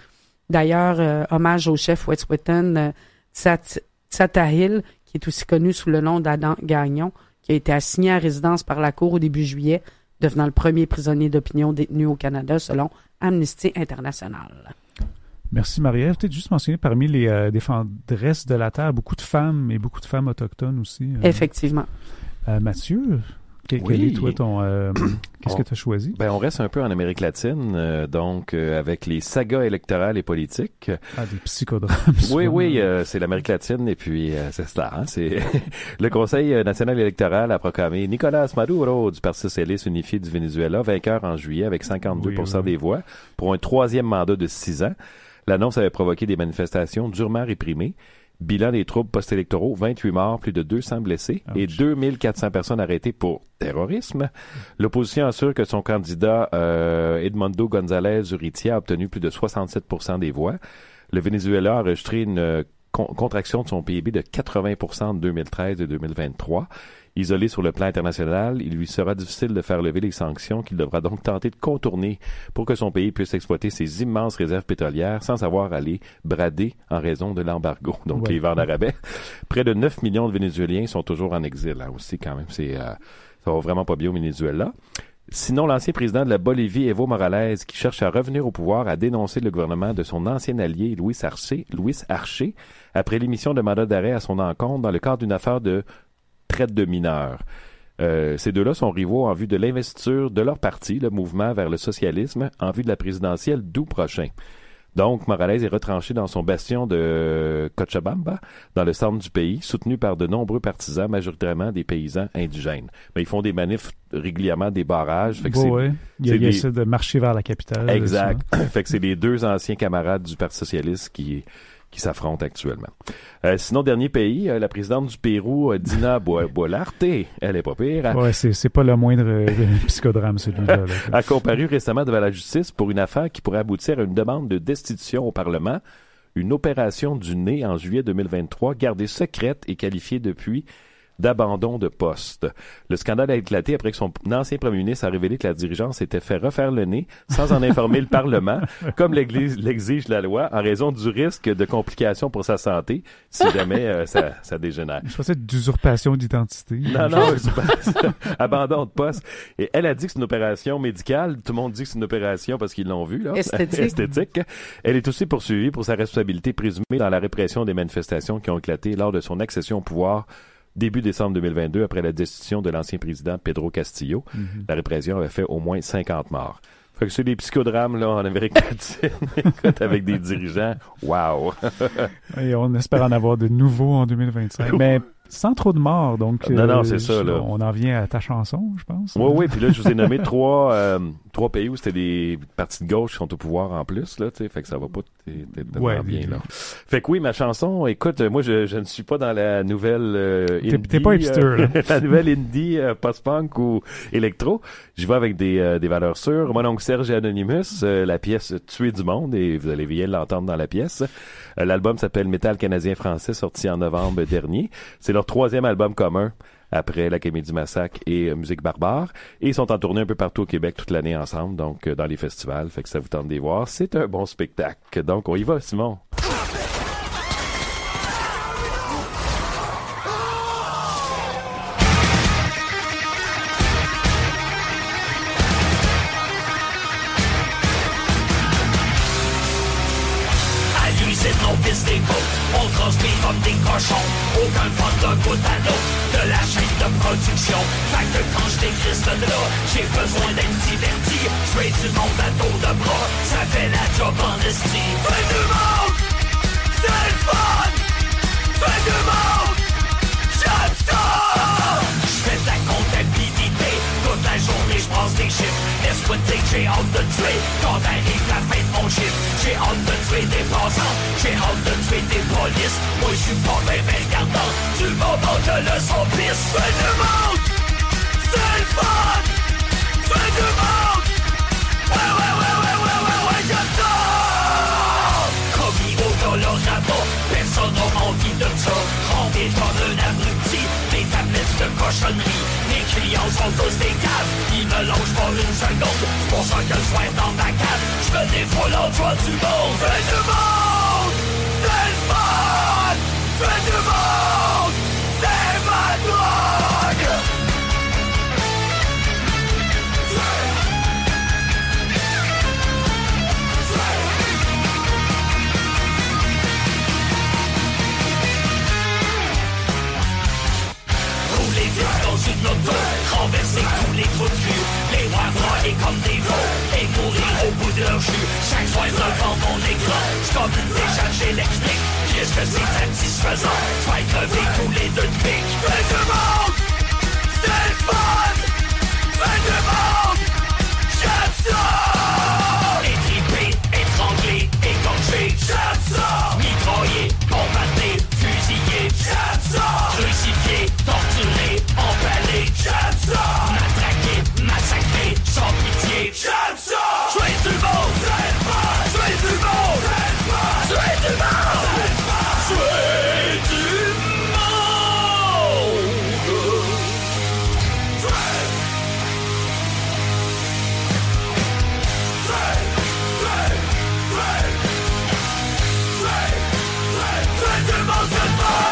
D'ailleurs, euh, hommage au chef Wet'suwet'en, euh, Tsat- Tsatahil, qui est aussi connu sous le nom d'Adam Gagnon, qui a été assigné à résidence par la Cour au début juillet, devenant le premier prisonnier d'opinion détenu au Canada selon Amnesty International. Merci Marie-Ève. Peut-être juste mentionner parmi les euh, défendresses de la Terre, beaucoup de femmes et beaucoup de femmes autochtones aussi. Euh, Effectivement. Euh, Mathieu, quel, Oui. quel est toi ton... Euh, qu'est-ce On- que tu as choisi? Ben, on reste un peu en Amérique latine, euh, donc euh, avec les sagas électorales et politiques. Ah, des psychodrames. Oui, souvent. oui, euh, c'est l'Amérique latine et puis euh, c'est ça. Hein, c'est le Conseil national électoral a proclamé Nicolas Maduro du Parti socialiste unifié du Venezuela vainqueur en juillet avec cinquante-deux pour cent Oui, oui. des voix pour un troisième mandat de six ans. L'annonce avait provoqué des manifestations durement réprimées. Bilan des troubles post-électoraux, vingt-huit morts, plus de deux cents blessés Ouch. et deux mille quatre cents personnes arrêtées pour terrorisme. L'opposition assure que son candidat euh, Edmundo González Urrutia a obtenu plus de soixante-sept pour cent des voix. Le Venezuela a enregistré une euh, con- contraction de son P I B de quatre-vingts pour cent entre deux mille treize et deux mille vingt-trois. Isolé sur le plan international, il lui sera difficile de faire lever les sanctions qu'il devra donc tenter de contourner pour que son pays puisse exploiter ses immenses réserves pétrolières sans avoir à les brader en raison de l'embargo. Donc, Ouais. les vents d'arabais. Près de neuf millions de Vénézuéliens sont toujours en exil, là aussi, quand même. C'est, euh, ça va vraiment pas bien au Venezuela. Sinon, l'ancien président de la Bolivie, Evo Morales, qui cherche à revenir au pouvoir, a dénoncé le gouvernement de son ancien allié, Luis Arce, Luis Arce, après l'émission de mandat d'arrêt à son encontre dans le cadre d'une affaire de traite de mineurs. Euh, ces deux-là sont rivaux en vue de l'investiture de leur parti, le mouvement vers le socialisme, en vue de la présidentielle d'août prochain. Donc, Morales est retranché dans son bastion de Cochabamba, dans le centre du pays, soutenu par de nombreux partisans, majoritairement des paysans indigènes. Mais ils font des manifs régulièrement, des barrages. Fait que Bon, c'est, ouais. Il y a, c'est il y a des- essayé de marcher vers la capitale. Exact. souvent. Fait que c'est les deux anciens camarades du Parti socialiste qui qui s'affrontent actuellement. Euh, sinon, dernier pays, euh, la présidente du Pérou, euh, Dina Bo- Bolarte, elle est pas pire, Ouais, c'est, c'est pas le moindre euh, psychodrame, celui-là. là. a comparu récemment devant la justice pour une affaire qui pourrait aboutir à une demande de destitution au Parlement, une opération du nez en juillet deux mille vingt-trois, gardée secrète et qualifiée depuis d'abandon de poste. Le scandale a éclaté après que son ancien premier ministre a révélé que la dirigeante s'était fait refaire le nez sans en informer le Parlement, comme l'exige, l'exige la loi, en raison du risque de complications pour sa santé si jamais euh, ça, ça dégénère. Je pensais d'usurpation d'identité. Non, non, c'est pas ça. Abandon de poste. Et elle a dit que c'est une opération médicale. Tout le monde dit que c'est une opération parce qu'ils l'ont vu, là. Esthétique. Esthétique. Elle est aussi poursuivie pour sa responsabilité présumée dans la répression des manifestations qui ont éclaté lors de son accession au pouvoir début décembre deux mille vingt-deux après la destitution de l'ancien président Pedro Castillo. Mhm. La répression avait fait au moins cinquante morts. Fait que c'est des psychodrames, là, en Amérique latine. Écoute, avec des dirigeants. Wow! Et on espère en avoir de nouveaux en deux mille vingt-cinq. Mais sans trop de morts, donc... Non, non, euh, c'est ça, là. On en vient à ta chanson, je pense. Oui, oui, puis là, je vous ai nommé trois, euh, trois pays où c'était des partis de gauche qui sont au pouvoir en plus, là, tu sais, fait que ça va pas t- t- tellement Ouais, bien, oui. là. Fait que oui, ma chanson, écoute, moi, je, je ne suis pas dans la nouvelle euh, T'es- indie, t'es pas hipster, euh, là. la nouvelle indie euh, post-punk ou électro. Je vais avec des, euh, des valeurs sûres. Moi, donc, Serge et Anonymous, euh, la pièce Tuer du monde, et vous allez bien l'entendre dans la pièce. Euh, l'album s'appelle Métal canadien-français, sorti en novembre dernier. C'est leur troisième album commun après l'Académie du Massacre et euh, Musique Barbare. Et ils sont en tournée un peu partout au Québec toute l'année ensemble, donc euh, dans les festivals. Fait que ça vous tente de les voir. C'est un bon spectacle. Donc, on y va, Simon. À l'usine, on pisse des côtes, on transmet comme des cochons. Aucun fun d'un bout à l'autre de la chaîne de production. Fait que quand je décrisse de là, j'ai besoin d'être diverti. Tuer du monde à tour de bras, ça fait la job en estime. Fais du monde, c'est le fun. Fais du monde, j'aime ça. J'fais de la comptabilité, toute la journée j'passe des chiffres. Laisse-moi te dire que j'ai hâte de tuer quand arrive la fin de mon chiffre. J'ai hâte de tuer des passants, j'ai hâte de tuer des polices. Moi j'suis pas ben ben regardant du moment que le son pisse. Fais du monde, c'est le fun. Fais du monde, ouais ouais ouais ouais ouais ouais ouais j'aime ça. Commis au Colorado, personne n'a envie de ça. Rempli comme un abruti, des tablettes de cochonnerie. Mes clients sont tous des caves, ils me longent pas une seconde. C'est pour ça que le soir dans ma cave, je me des fois l'envoi du monde. Fais du monde, c'est le fun. Fais du monde, c'est ma drogue. Rouler vite dans une auto, renverser tous les trous de cul, les voir broyer comme des veaux et mourir au bout de leur jus. Chaque soir devant mon écran, j'suis comme une décharge électrique. Qu'est-ce que c'est satisfaisant, j'vais crever tous les deux de pique. Fais du monde, c'est le fun. Fais du monde, j'aime ça. Étripé, étranglé, égorgé, j'aime ça. Mitraillé, bombardé, fusillé, j'aime ça. Crucifié, torturé, emballé, j'aime ça. Matraqué, massacré, sans pitié, j'aime ça. Tuer du monde, c'est le fun. Tuer du monde, c'est le fun. Tuer du monde, c'est le fun. Tuer du monde. Tuer. Tuer, tuer, tuer. Tuer, tuer, tuer du monde, c'est le fun.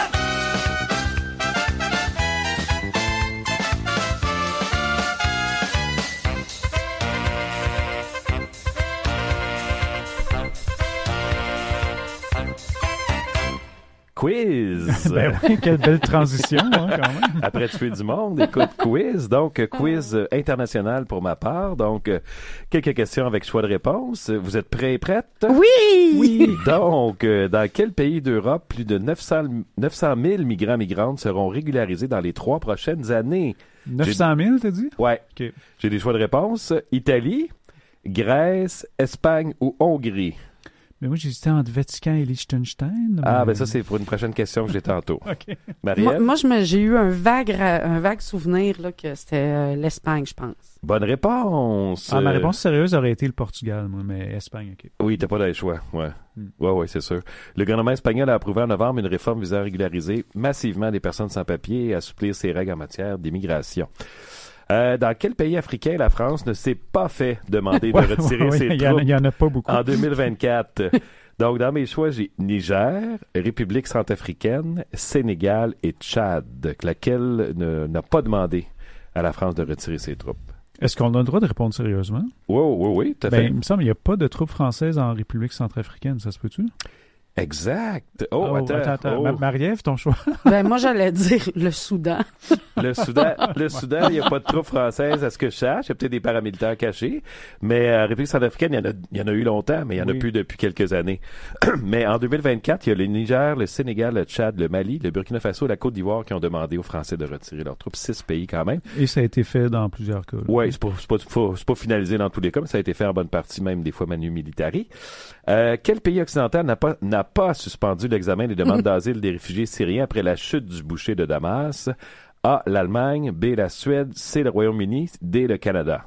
Quiz! Ben oui, quelle belle transition, hein, quand même. Après Tuer du monde, écoute, quiz. Donc, quiz euh, international pour ma part. Donc, euh, quelques questions avec choix de réponse. Vous êtes prêts et prêtes? Oui! Oui! Donc, euh, dans quel pays d'Europe plus de neuf cent mille migrants migrantes seront régularisés dans les trois prochaines années? neuf cent mille, t'as dit? Ouais. OK. J'ai des choix de réponse. Italie, Grèce, Espagne ou Hongrie? Mais moi, j'hésitais entre Vatican et Liechtenstein. Ah, mais- ben ça, c'est pour une prochaine question que j'ai tantôt. OK. Marie-Ève? Moi, moi je me- j'ai eu un vague, ra- un vague souvenir là, que c'était euh, l'Espagne, je pense. Bonne réponse. Ah, ma Euh, réponse sérieuse aurait été le Portugal, moi, mais Espagne, OK. Oui, t'as pas de choix, ouais. Hmm. Ouais, ouais, c'est sûr. Le gouvernement espagnol a approuvé en novembre une réforme visant à régulariser massivement les personnes sans papier et assouplir ses règles en matière d'immigration. Euh, dans quel pays africain la France ne s'est pas fait demander de Ouais, retirer ouais, ouais, ses il y en a- troupes il y en a pas beaucoup. en deux mille vingt-quatre? Donc, dans mes choix, j'ai Niger, République centrafricaine, Sénégal et Tchad, laquelle ne- n'a pas demandé à la France de retirer ses troupes. Est-ce qu'on a le droit de répondre sérieusement? Oui, oui, oui, tout à Ben, fait. il me semble qu'il n'y a pas de troupes françaises en République centrafricaine, ça se peut-tu? Exact. Oh, attends. Oh. Ma- Marie-Ève, ton choix? Ben, moi, j'allais dire le Soudan. Le Soudan, le Soudan, il n'y a pas de troupes françaises à ce que je sache. Il y a peut-être des paramilitaires cachés. Mais euh, République centrafricaine, il y en a, il y en a eu longtemps, mais il n'y en a Oui. plus depuis quelques années. Mais en deux mille vingt-quatre, il y a le Niger, le Sénégal, le Tchad, le Mali, le Burkina Faso et la Côte d'Ivoire qui ont demandé aux Français de retirer leurs troupes. Six pays quand même. Et ça a été fait dans plusieurs cas. là. Oui, c'est pas, c'est pas, faut- c'est pas finalisé dans tous les cas, mais ça a été fait en bonne partie, même des fois manu militari. Euh, quel pays occidental n'a pas, n'a pas suspendu l'examen des demandes d'asile des réfugiés syriens après la chute du boucher de Damas? A, l'Allemagne, B, la Suède, C, le Royaume-Uni, D, le Canada.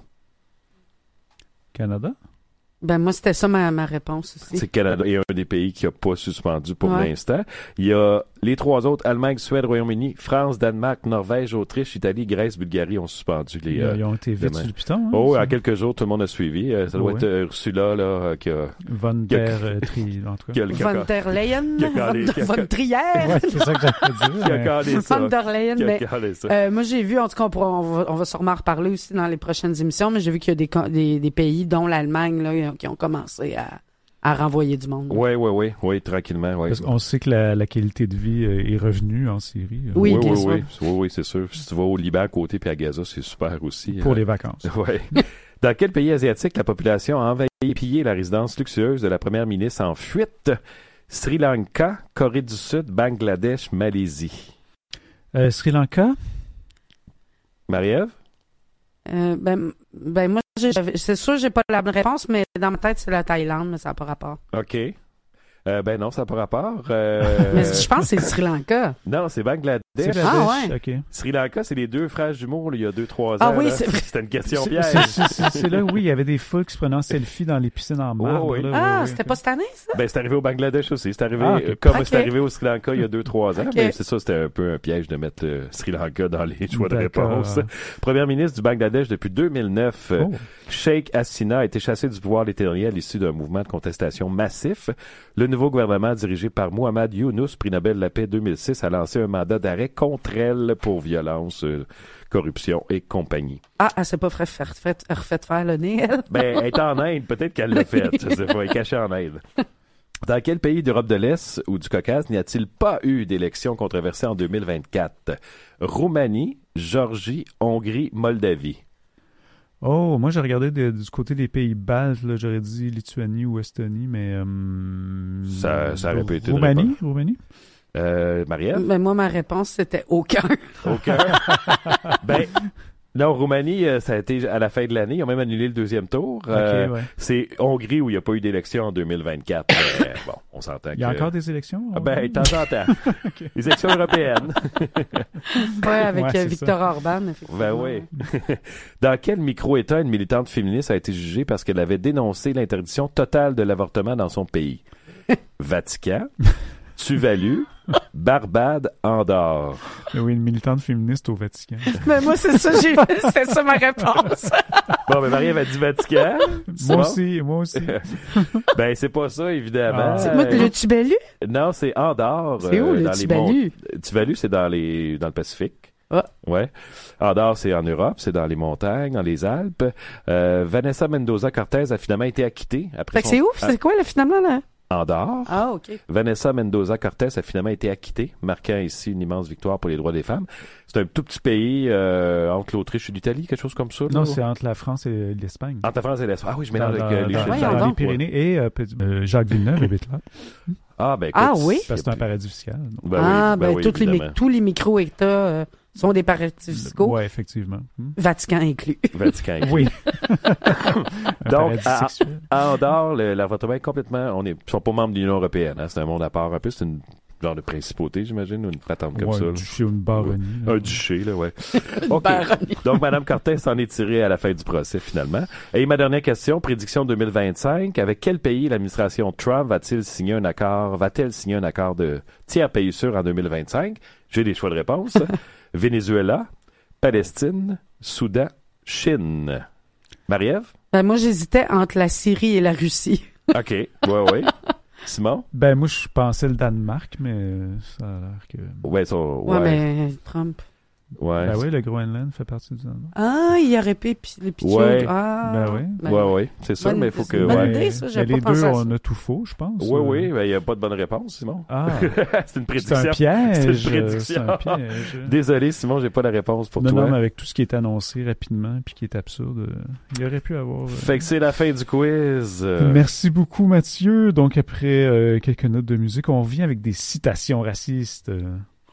Canada? Ben, moi, c'était ça ma, ma réponse aussi. C'est le Canada est un des pays qui n'a pas suspendu pour Ouais. l'instant. Il y a les trois autres, Allemagne, Suède, Royaume-Uni, France, Danemark, Norvège, Autriche, Italie, Grèce, Bulgarie ont suspendu les... Ils, euh, ils ont été vite demain. sur le piton. Hein, Oh, ça? en quelques jours, tout le monde a suivi. Euh, ça doit Oh, être euh, Ursula là, euh, qui a... Von qui a- der euh, Tri, en tout cas. qui a- qui a- Von der Leyen, qui a calé- Von, qui a- Von Trier, Ouais, c'est ça que j'allais dire. qui a mais- calé ça. Von der Leyen. Qui a Mais, calé ça. euh, moi, j'ai vu, en tout cas, on, pourra- on va, on va sûrement en reparler aussi dans les prochaines émissions, mais j'ai vu qu'il y a des, co- des, des pays, dont l'Allemagne, là, qui ont commencé à, à renvoyer du monde. Oui, oui, oui, oui, tranquillement, oui. Parce qu'on sait que la, la qualité de vie euh, est revenue en Syrie. euh, Oui, oui, bien oui, sûr. oui, oui, oui, c'est sûr. Si tu vas au Liban à côté puis à Gaza, c'est super aussi. Pour euh, les vacances. Ouais. Dans quel pays asiatique la population a envahi et pillé la résidence luxueuse de la première ministre en fuite? Sri Lanka, Corée du Sud, Bangladesh, Malaisie. Euh, Sri Lanka? Marie-Ève? Euh, ben, ben, moi, j'ai- j'avais- c'est sûr, j'ai pas la bonne réponse, mais dans ma tête, c'est la Thaïlande, mais ça n'a pas rapport. OK. Euh, ben non, ça n'a pas rapport. Euh, Mais je pense que c'est le Sri Lanka. Non, c'est Bangladesh. Bangladesh. C'est Ah, Bangladesh, ouais. OK. Sri Lanka, c'est les deux frères jumeaux, là, il y a deux, trois ans. Ah oui, là. c'est vrai. C'était une question C'est- piège. c'est- c'est- C'est c'est là, oui, il y avait des foules qui se prenaient en selfie dans les piscines en marbre. oui. là, Ah, oui, c'était oui. pas cette année, ça? Ben, c'est arrivé au Bangladesh aussi. C'est arrivé, Ah, ok. euh, comme Ok. c'est arrivé au Sri Lanka il y a deux, trois ans. Ok. Mais c'est ça, c'était un peu un piège de mettre le Sri Lanka dans les choix de D'accord. réponse. Premier ministre du Bangladesh depuis deux mille neuf, euh, Oh. Sheikh Hasina a été chassé du pouvoir l'été à l'issue d'un mouvement de contestation massif. Le nouveau gouvernement dirigé par Muhammad Yunus, prix Nobel de la paix deux mille six, a lancé un mandat d'arrêt contre elle pour violence, euh, corruption et compagnie. Ah, elle s'est pas refait faire, fait- refait faire le nez, elle. Ben, elle est en Inde, peut-être qu'elle l'a fait. Je sais pas, elle est cachée en Inde. Dans quel pays d'Europe de l'Est ou du Caucase n'y a-t-il pas eu d'élection controversée en deux mille vingt-quatre? Roumanie, Géorgie, Hongrie, Moldavie. Oh, moi, j'ai regardé de- du côté des pays baltes, là, j'aurais dit Lituanie ou Estonie, mais... euh, Ça- ça aurait pu être une Roumanie? Roumanie? Euh, Marie-Ève? Mais moi, ma réponse, c'était aucun. Aucun. Ben, non, Roumanie, euh, ça a été à la fin de l'année. Ils ont même annulé le deuxième tour. Euh, Ok, ouais. C'est Hongrie où il n'y a pas eu d'élection en deux mille vingt-quatre. Euh, bon, on s'entend Il y a que... encore des élections? Ah ben, de temps en temps. Les élections européennes. Ouais, avec Ouais, euh, c'est Victor Orban, effectivement. Ben oui. Dans quel micro-État une militante féministe a été jugée parce qu'elle avait dénoncé l'interdiction totale de l'avortement dans son pays? Vatican, Tuvalu, Barbade, Andorre. Mais oui, une militante féministe au Vatican. Mais moi, c'est ça, j'ai c'était ça ma réponse. Bon, ben Marie-Ève a dit Vatican. C'est Moi bon? aussi, moi aussi. Ben, c'est pas ça, évidemment. Ah. C'est moi, le Tuvalu? Non, c'est Andorre. C'est où, euh, le dans les Tuvalu? monts- Tuvalu, c'est dans les dans le Pacifique. Ah. Ouais. Andorre, c'est en Europe, c'est dans les montagnes, dans les Alpes. Euh, Vanessa Mendoza Cortez a finalement été acquittée après Fait que son- c'est où? C'est quoi, là, finalement, là? Andorre. Ah, OK. Vanessa Mendoza Cortez a finalement été acquittée, marquant ici une immense victoire pour les droits des femmes. C'est un tout petit pays euh, entre l'Autriche et l'Italie, quelque chose comme ça. Non, là? c'est entre la France et l'Espagne. Entre la France et l'Espagne. Ah oui, je Dans, mélange dans- avec euh, les dans- chutes Voyons dans d'Alpes, les donc. Pyrénées. Et euh, petit- euh, Jacques Villeneuve habite là. Ah, ben écoute, Ah oui? Parce que c'est un paradis fiscal. donc. Ben oui, ah, ben, oui, toutes les mi- évidemment. tous les micro-États euh, sont des paradis fiscaux, Ouais, effectivement. Hmm. Vatican inclus. Vatican. Oui. Un Donc, paradis à- sexuel. À Andorre, le- l'avortement est complètement... On est, ils sont pas membres de l'Union européenne. Hein, c'est un monde à part. Un peu, c'est une genre de principauté, j'imagine, ou une patente comme Ouais, ça. un là. duché ou une baronnie. là. Un duché, là, ouais. OK. baronnie. Donc, Mme Cortez s'en est tirée à la fin du procès, finalement. Et ma dernière question, prédiction deux mille vingt-cinq. Avec quel pays l'administration Trump va-t-il signer un accord, va-t-elle signer un accord de tiers pays sûr en deux mille vingt-cinq? J'ai des choix de réponse. Venezuela, Palestine, Soudan, Chine. Marie-Ève? Ben, moi, j'hésitais entre la Syrie et la Russie. OK. Ouais, ouais. Simon? Ben, moi, je pensais le Danemark, mais ça a l'air que... Ouais, ça, Ouais, ouais. mais Trump. Ouais. Ben oui, le Groenland fait partie du Danemark. Ah, il aurait pu puis les pitcher Ouais. au- Ah, Ben oui. ben, Ouais, ouais. C'est sûr, Bonne- mais il faut c'est que... une bonne Ouais. idée, ça, j'avais Mais les pas pensé deux, à ça. on a tout faux, je pense. Oui, Euh, oui, il n'y a pas de bonne réponse, Simon. Ah, c'est une c'est prédiction. un piège. C'est une euh, prédiction. C'est un piège. Désolé, Simon, j'ai pas la réponse pour Non, toi. non, mais avec tout ce qui est annoncé rapidement puis qui est absurde, euh, il aurait pu avoir... euh, Fait que c'est la fin du quiz. Euh, Merci beaucoup, Mathieu. Donc, après euh, quelques notes de musique, on revient avec des citations racistes. euh.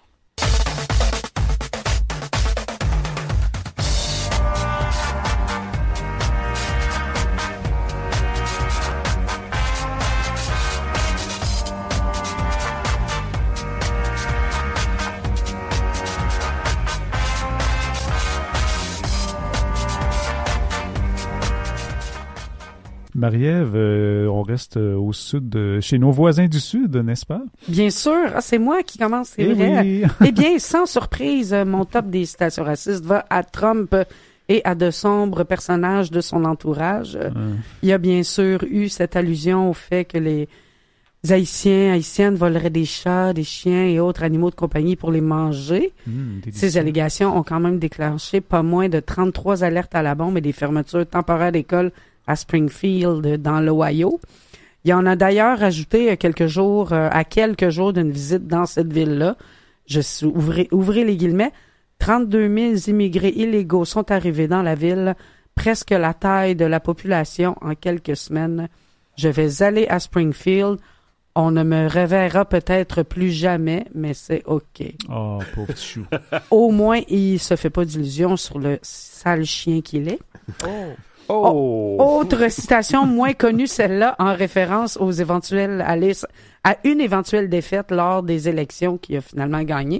Marie-Ève, euh, on reste euh, au sud, de- chez nos voisins du sud, n'est-ce pas? Bien sûr, ah, c'est moi qui commence, c'est Eh vrai. oui. Eh bien, sans surprise, euh, mon top des citations racistes va à Trump et à de sombres personnages de son entourage. Euh, Euh, Il y a bien sûr eu cette allusion au fait que les Haïtiens, Haïtiennes voleraient des chats, des chiens et autres animaux de compagnie pour les manger. hum, délicieux. Ces allégations ont quand même déclenché pas moins de trente-trois alertes à la bombe et des fermetures temporaires d'écoles à Springfield, dans l'Ohio. Il y en a d'ailleurs ajouté euh, quelques jours, euh, à quelques jours d'une visite dans cette ville-là. Je suis, ouvrez, ouvrez les guillemets, trente-deux mille immigrés illégaux sont arrivés dans la ville, presque la taille de la population en quelques semaines. Je vais aller à Springfield. On ne me reverra peut-être plus jamais, mais c'est OK. Oh, pauvre petit chou. Au moins, il se fait pas d'illusions sur le sale chien qu'il est. Oh! Autre citation moins connue, celle-là, en référence aux éventuelles à, l'es- à une éventuelle défaite lors des élections qu'il a finalement gagné.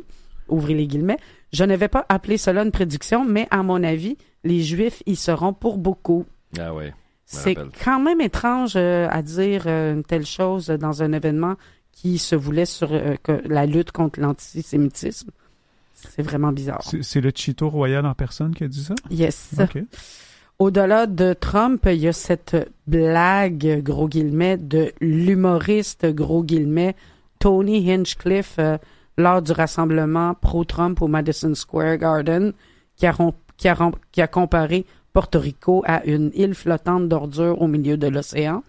ouvrez les guillemets. Je ne vais pas appeler cela une prédiction, mais à mon avis, les Juifs y seront pour beaucoup. Ah ouais. C'est quand même étrange euh, à dire euh, une telle chose dans un événement qui se voulait sur euh, que la lutte contre l'antisémitisme. C'est vraiment bizarre. C'est, c'est le Cheeto Royal en personne qui a dit ça? Yes. OK. Au-delà de Trump, il y a cette blague, gros guillemets, de l'humoriste, gros guillemets, Tony Hinchcliffe, euh, lors du rassemblement pro-Trump au Madison Square Garden, qui a, rom- qui a, rom- qui a comparé Porto Rico à une île flottante d'ordures au milieu de l'océan.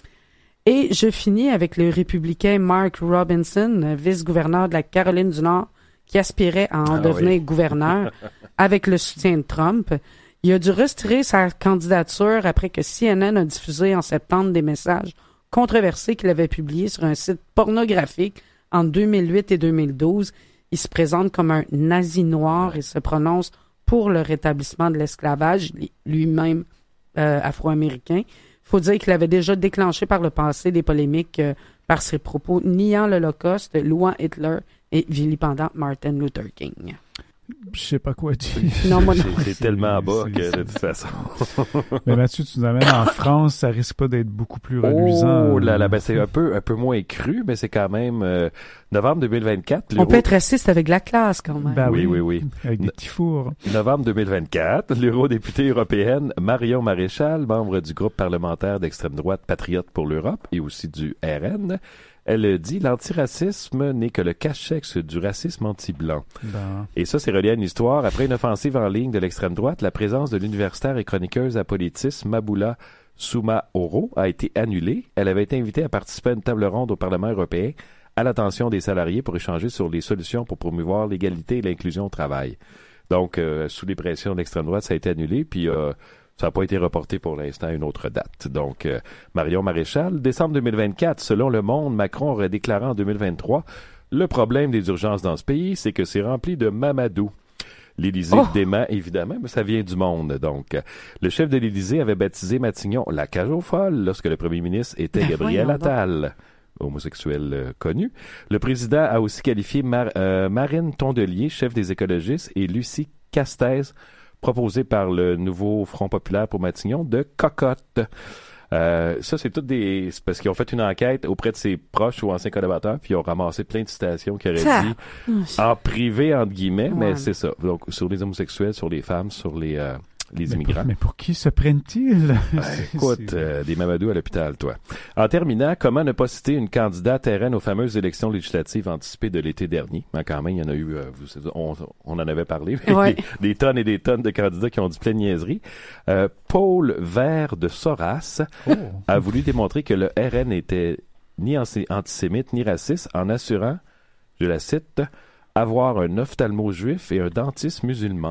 Et je finis avec le républicain Mark Robinson, vice-gouverneur de la Caroline du Nord, qui aspirait à en Ah devenir oui. gouverneur avec le soutien de Trump. Il a dû retirer sa candidature après que C N N a diffusé en septembre des messages controversés qu'il avait publiés sur un site pornographique en deux mille huit et deux mille douze. Il se présente comme un nazi noir et se prononce pour le rétablissement de l'esclavage, lui-même euh, afro-américain. Il faut dire qu'il avait déjà déclenché par le passé des polémiques euh, par ses propos niant l'Holocauste, louant Hitler et vilipendant Martin Luther King. Je sais pas quoi dire. Non, moi non. C'est, c'est tellement bas C'est- que c'est- de toute façon. Mais Mathieu, tu nous amènes en France, ça risque pas d'être beaucoup plus reluisant. Oh là là, ben c'est un peu, un peu moins cru, mais c'est quand même euh, novembre deux mille vingt-quatre. On l'euro- peut être raciste avec la classe quand même. Ben Oui, oui, oui. Avec des petits fours. Novembre deux mille vingt-quatre, l'eurodéputée européenne Marion Maréchal, membre du groupe parlementaire d'extrême droite Patriotes pour l'Europe et aussi du R N, elle dit « L'antiracisme n'est que le cachex du racisme anti-blanc. Ben, » Et ça, c'est relié à une histoire. Après une offensive en ligne de l'extrême droite, la présence de l'universitaire et chroniqueuse apolitiste Maboula Soumaoro a été annulée. Elle avait été invitée à participer à une table ronde au Parlement européen à l'attention des salariés pour échanger sur les solutions pour promouvoir l'égalité et l'inclusion au travail. Donc, euh, sous les pressions de l'extrême droite, ça a été annulé, puis euh, ça n'a pas été reporté pour l'instant à une autre date. Donc, euh, Marion Maréchal, décembre deux mille vingt-quatre, selon Le Monde, Macron aurait déclaré en deux mille vingt-trois « Le problème des urgences dans ce pays, c'est que c'est rempli de Mamadou. » L'Élysée Oh! dément, évidemment, mais ça vient du monde. Donc, euh, le chef de l'Élysée avait baptisé Matignon la cage aux folles lorsque le premier ministre était Ben, Gabriel voyons donc. Attal, homosexuel euh, connu. Le président a aussi qualifié Mar- euh, Marine Tondelier, chef des écologistes, et Lucie Castez, proposée par le nouveau Front populaire pour Matignon, de cocotte. Euh, ça, c'est toutes des... c'est parce qu'ils ont fait une enquête auprès de ses proches ou anciens collaborateurs, puis ils ont ramassé plein de citations qui auraient Ça. dit en privé, entre guillemets, mais Ouais. c'est ça. Donc, sur les homosexuels, sur les femmes, sur les, euh, les mais, immigrants. pour, mais pour qui se prennent-ils? Ouais, C'est- écoute, c'est- euh, des Mamadou à l'hôpital, toi. En terminant, comment ne pas citer une candidate R N aux fameuses élections législatives anticipées de l'été dernier? Ben, quand même, il y en a eu, euh, vous savez, on, on en avait parlé, mais Ouais. des, des tonnes et des tonnes de candidats qui ont dit plein de niaiseries. Euh, Paul Vert de Soras Oh. a voulu démontrer que le R N était ni anti- antisémite ni raciste en assurant, je la cite, avoir un ophtalmo-juif et un dentiste musulman.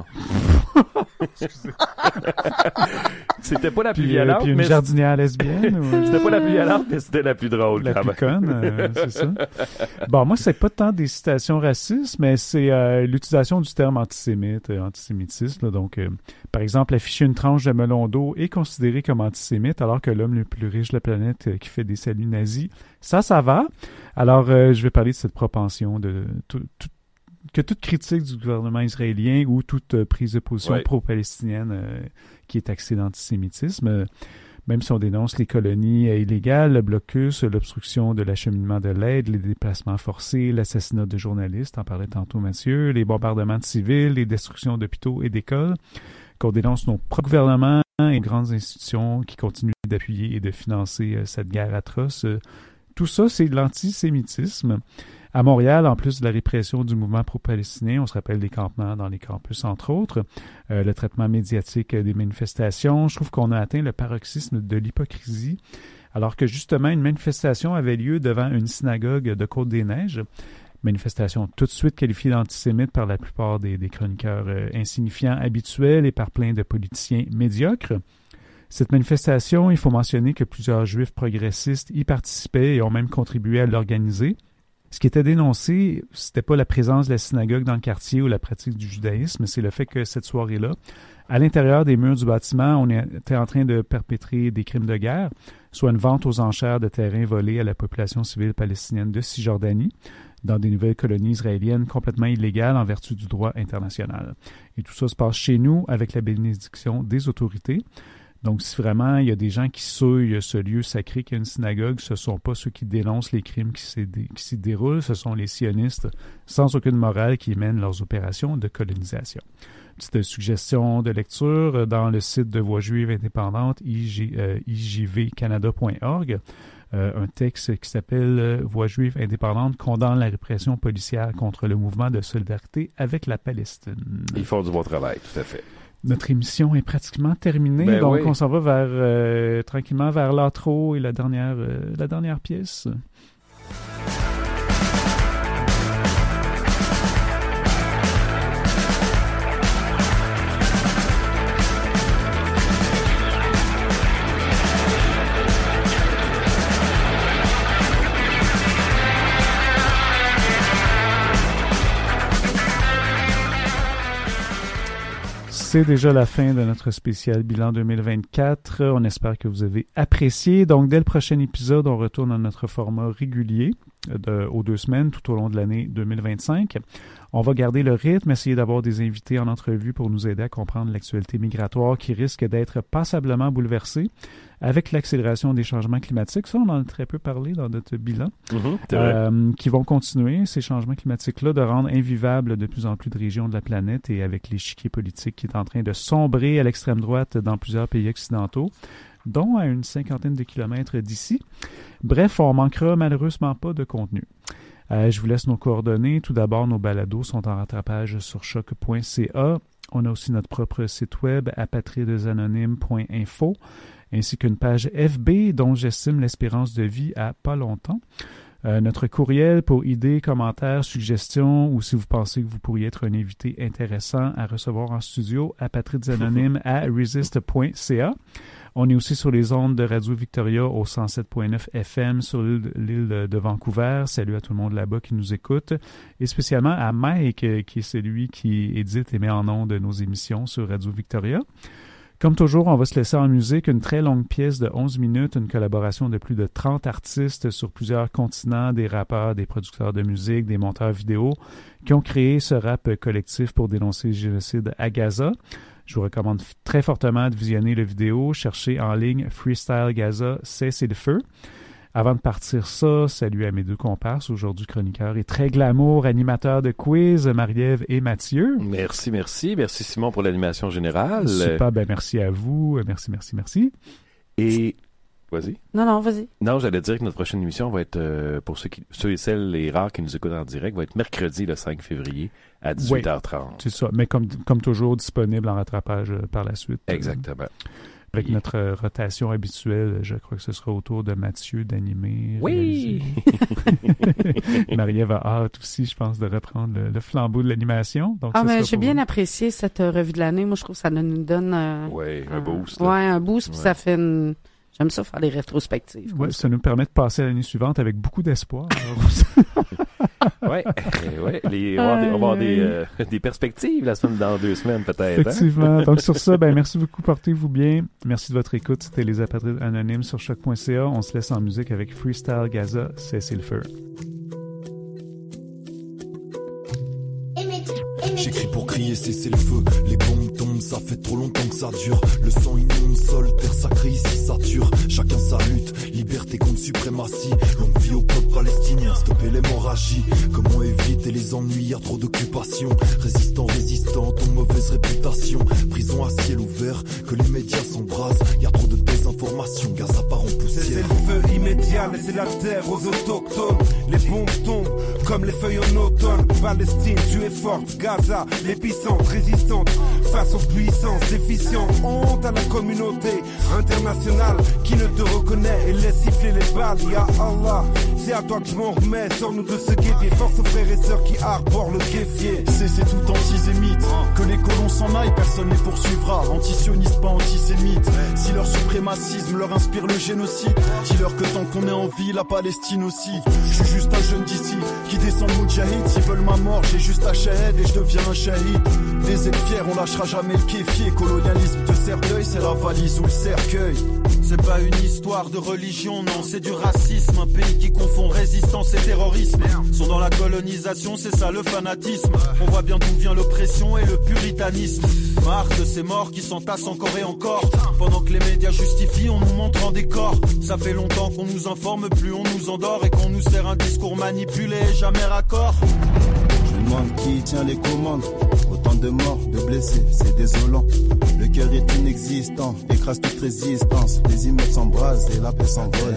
C'était pas la plus Puis, euh, violente, puis une mais jardinière lesbienne? ou- c'était pas la plus violente, mais c'était la plus drôle. La quand plus même. conne, euh, c'est ça. Bon, moi, c'est pas tant des citations racistes, mais c'est euh, l'utilisation du terme antisémite, euh, antisémitisme. là. Donc, euh, par exemple, afficher une tranche de melon d'eau est considéré comme antisémite, alors que l'homme le plus riche de la planète euh, qui fait des saluts nazis, ça, ça va. Alors, euh, je vais parler de cette propension de tout, tout- que toute critique du gouvernement israélien ou toute euh, prise de position Ouais. pro-palestinienne euh, qui est taxée d'antisémitisme, euh, même si on dénonce les colonies euh, illégales, le blocus, euh, l'obstruction de l'acheminement de l'aide, les déplacements forcés, l'assassinat de journalistes, en parlait tantôt Mathieu, les bombardements de civils, les destructions d'hôpitaux et d'écoles, qu'on dénonce nos propres gouvernements et grandes institutions qui continuent d'appuyer et de financer euh, cette guerre atroce. Euh, tout ça, c'est de l'antisémitisme. À Montréal, en plus de la répression du mouvement pro-palestinien, on se rappelle des campements dans les campus, entre autres, euh, le traitement médiatique euh, des manifestations. Je trouve qu'on a atteint le paroxysme de l'hypocrisie, alors que justement, une manifestation avait lieu devant une synagogue de Côte-des-Neiges, manifestation tout de suite qualifiée d'antisémite par la plupart des, des chroniqueurs euh, insignifiants habituels et par plein de politiciens médiocres. Cette manifestation, il faut mentionner que plusieurs juifs progressistes y participaient et ont même contribué à l'organiser. Ce qui était dénoncé, c'était pas la présence de la synagogue dans le quartier ou la pratique du judaïsme, c'est le fait que cette soirée-là, à l'intérieur des murs du bâtiment, on était en train de perpétrer des crimes de guerre, soit une vente aux enchères de terrains volés à la population civile palestinienne de Cisjordanie, dans des nouvelles colonies israéliennes complètement illégales en vertu du droit international. Et tout ça se passe chez nous avec la bénédiction des autorités. Donc, si vraiment il y a des gens qui souillent ce lieu sacré qu'est une synagogue, ce ne sont pas ceux qui dénoncent les crimes qui s'y, dé- qui s'y déroulent, ce sont les sionistes sans aucune morale qui mènent leurs opérations de colonisation. Petite suggestion de lecture dans le site de Voix juive indépendante I G, euh, i j v canada point org. Euh, un texte qui s'appelle euh, « Voix juive indépendante condamne la répression policière contre le mouvement de solidarité avec la Palestine ». Ils font du bon travail, tout à fait. Notre émission est pratiquement terminée, ben donc oui. on s'en va vers euh, tranquillement vers l'outro et la dernière, euh, la dernière pièce. C'est déjà la fin de notre spécial bilan deux mille vingt-quatre. On espère que vous avez apprécié. Donc, dès le prochain épisode, on retourne à notre format régulier de, aux deux semaines tout au long de l'année deux mille vingt-cinq. On va garder le rythme, essayer d'avoir des invités en entrevue pour nous aider à comprendre l'actualité migratoire qui risque d'être passablement bouleversée avec l'accélération des changements climatiques. Ça, on en a très peu parlé dans notre bilan. Mm-hmm, c'est vrai. Euh, qui vont continuer, ces changements climatiques-là, de rendre invivables de plus en plus de régions de la planète et avec l'échiquier politique qui est en train de sombrer à l'extrême droite dans plusieurs pays occidentaux, dont à une cinquantaine de kilomètres d'ici. Bref, on manquera malheureusement pas de contenu. Euh, je vous laisse nos coordonnées. Tout d'abord, nos balados sont en rattrapage sur choc point c a. On a aussi notre propre site web apatridesAnonymes point info, ainsi qu'une page F B dont j'estime l'espérance de vie à pas longtemps. Euh, notre courriel pour idées, commentaires, suggestions ou si vous pensez que vous pourriez être un invité intéressant à recevoir en studio, apatridesAnonymes à resist point c a. On est aussi sur les ondes de Radio Victoria au cent sept point neuf F M sur l'île, l'île de Vancouver. Salut à tout le monde là-bas qui nous écoute. Et spécialement à Mike, qui est celui qui édite et met en ondes nos émissions sur Radio Victoria. Comme toujours, on va se laisser en musique une très longue pièce de onze minutes, une collaboration de plus de trente artistes sur plusieurs continents, des rappeurs, des producteurs de musique, des monteurs vidéo, qui ont créé ce rap collectif pour dénoncer le génocide à Gaza. Je vous recommande très fortement de visionner la vidéo. Cherchez en ligne Freestyle Gaza, Cessez le feu. Avant de partir ça, salut à mes deux comparses, aujourd'hui chroniqueurs et très glamour, animateurs de quiz, Marie-Ève et Mathieu. Merci, merci. Merci Simon pour l'animation générale. Super, ben merci à vous. Merci, merci, merci. Et... Vas-y. Non, non, vas-y. Non, j'allais dire que notre prochaine émission va être, euh, pour ceux, qui, ceux et celles, les rares qui nous écoutent en direct, va être mercredi le cinq février à dix-huit heures trente. Oui, c'est ça, mais comme, comme toujours, disponible en rattrapage euh, par la suite. Exactement. Euh, avec notre euh, rotation habituelle, je crois que ce sera au tour de Mathieu d'animer. Oui! Marie-Ève a hâte aussi, je pense, de reprendre le, le flambeau de l'animation. Donc, ah, mais j'ai bien vous. apprécié cette euh, revue de l'année. Moi, je trouve que ça nous donne... Euh, oui, un boost. Oui, un boost, puis ouais. ça fait une... J'aime ça faire des rétrospectives. Oui, ça. ça nous permet de passer à l'année suivante avec beaucoup d'espoir. Oui, ouais, les, on va avoir, des, on va avoir des, euh, des perspectives la semaine dans deux semaines peut-être. Effectivement. Hein? Donc sur ça, ben merci beaucoup, portez-vous bien. Merci de votre écoute. C'était les Apatrides Anonymes sur choc point c a. On se laisse en musique avec Freestyle Gaza, Cessez le feu. J'écris pour crier, cesser le feu. Les bombes tombent, ça fait trop longtemps que ça dure. Le sang inonde, sol, terre sacrée, ici ça dure. Chacun sa lutte, liberté contre suprématie. Longue vie au peuple palestinien, stopper l'hémorragie. Comment éviter les ennuis, y'a trop d'occupation. Résistant, résistante, ont mauvaise réputation. Prison à ciel ouvert, que les médias s'embrasent. Y'a trop de désinformation, Gaza part en poussière. Cessez le feu immédiat, laissez la terre aux autochtones. Les bombes tombent, comme les feuilles en automne. Palestine, tu es forte, Gaza, l'épicentre, résistante face aux puissances déficientes. Honte à la communauté internationale qui ne te reconnaît et laisse siffler les balles. Ya Allah, c'est à toi que je m'en remets. Sors-nous de ce guépier, force aux frères et sœurs qui arborent le guépier. Cessez tout antisémite, que les colons s'en aillent, personne les poursuivra. Antisioniste, pas antisémite. Si leur suprémacisme leur inspire le génocide, dis-leur que tant qu'on est en vie, la Palestine aussi. Je suis juste un jeune d'ici qui descend le moudjahid. S'ils veulent ma mort, j'ai juste un shahid et je deviens un shahid. Des aides fiers, on lâchera jamais le kéfier. Colonialisme de cercueil, c'est la valise ou le cercueil. C'est pas une histoire de religion, non, c'est du racisme. Un pays qui confond résistance et terrorisme. Sont dans la colonisation, c'est ça le fanatisme. On voit bien d'où vient l'oppression et le puritanisme. Marre de ces morts qui s'entassent encore et encore. Pendant que les médias justifient, on nous montre en décor. Ça fait longtemps qu'on nous informe, plus on nous endort. Et qu'on nous sert un discours manipulé et jamais raccord. Je me demande qui tient les commandes. Autant de morts, de blessés, c'est désolant. Le cœur est inexistant, écrase toute résistance. Les immeubles s'embrasent et la paix s'envole.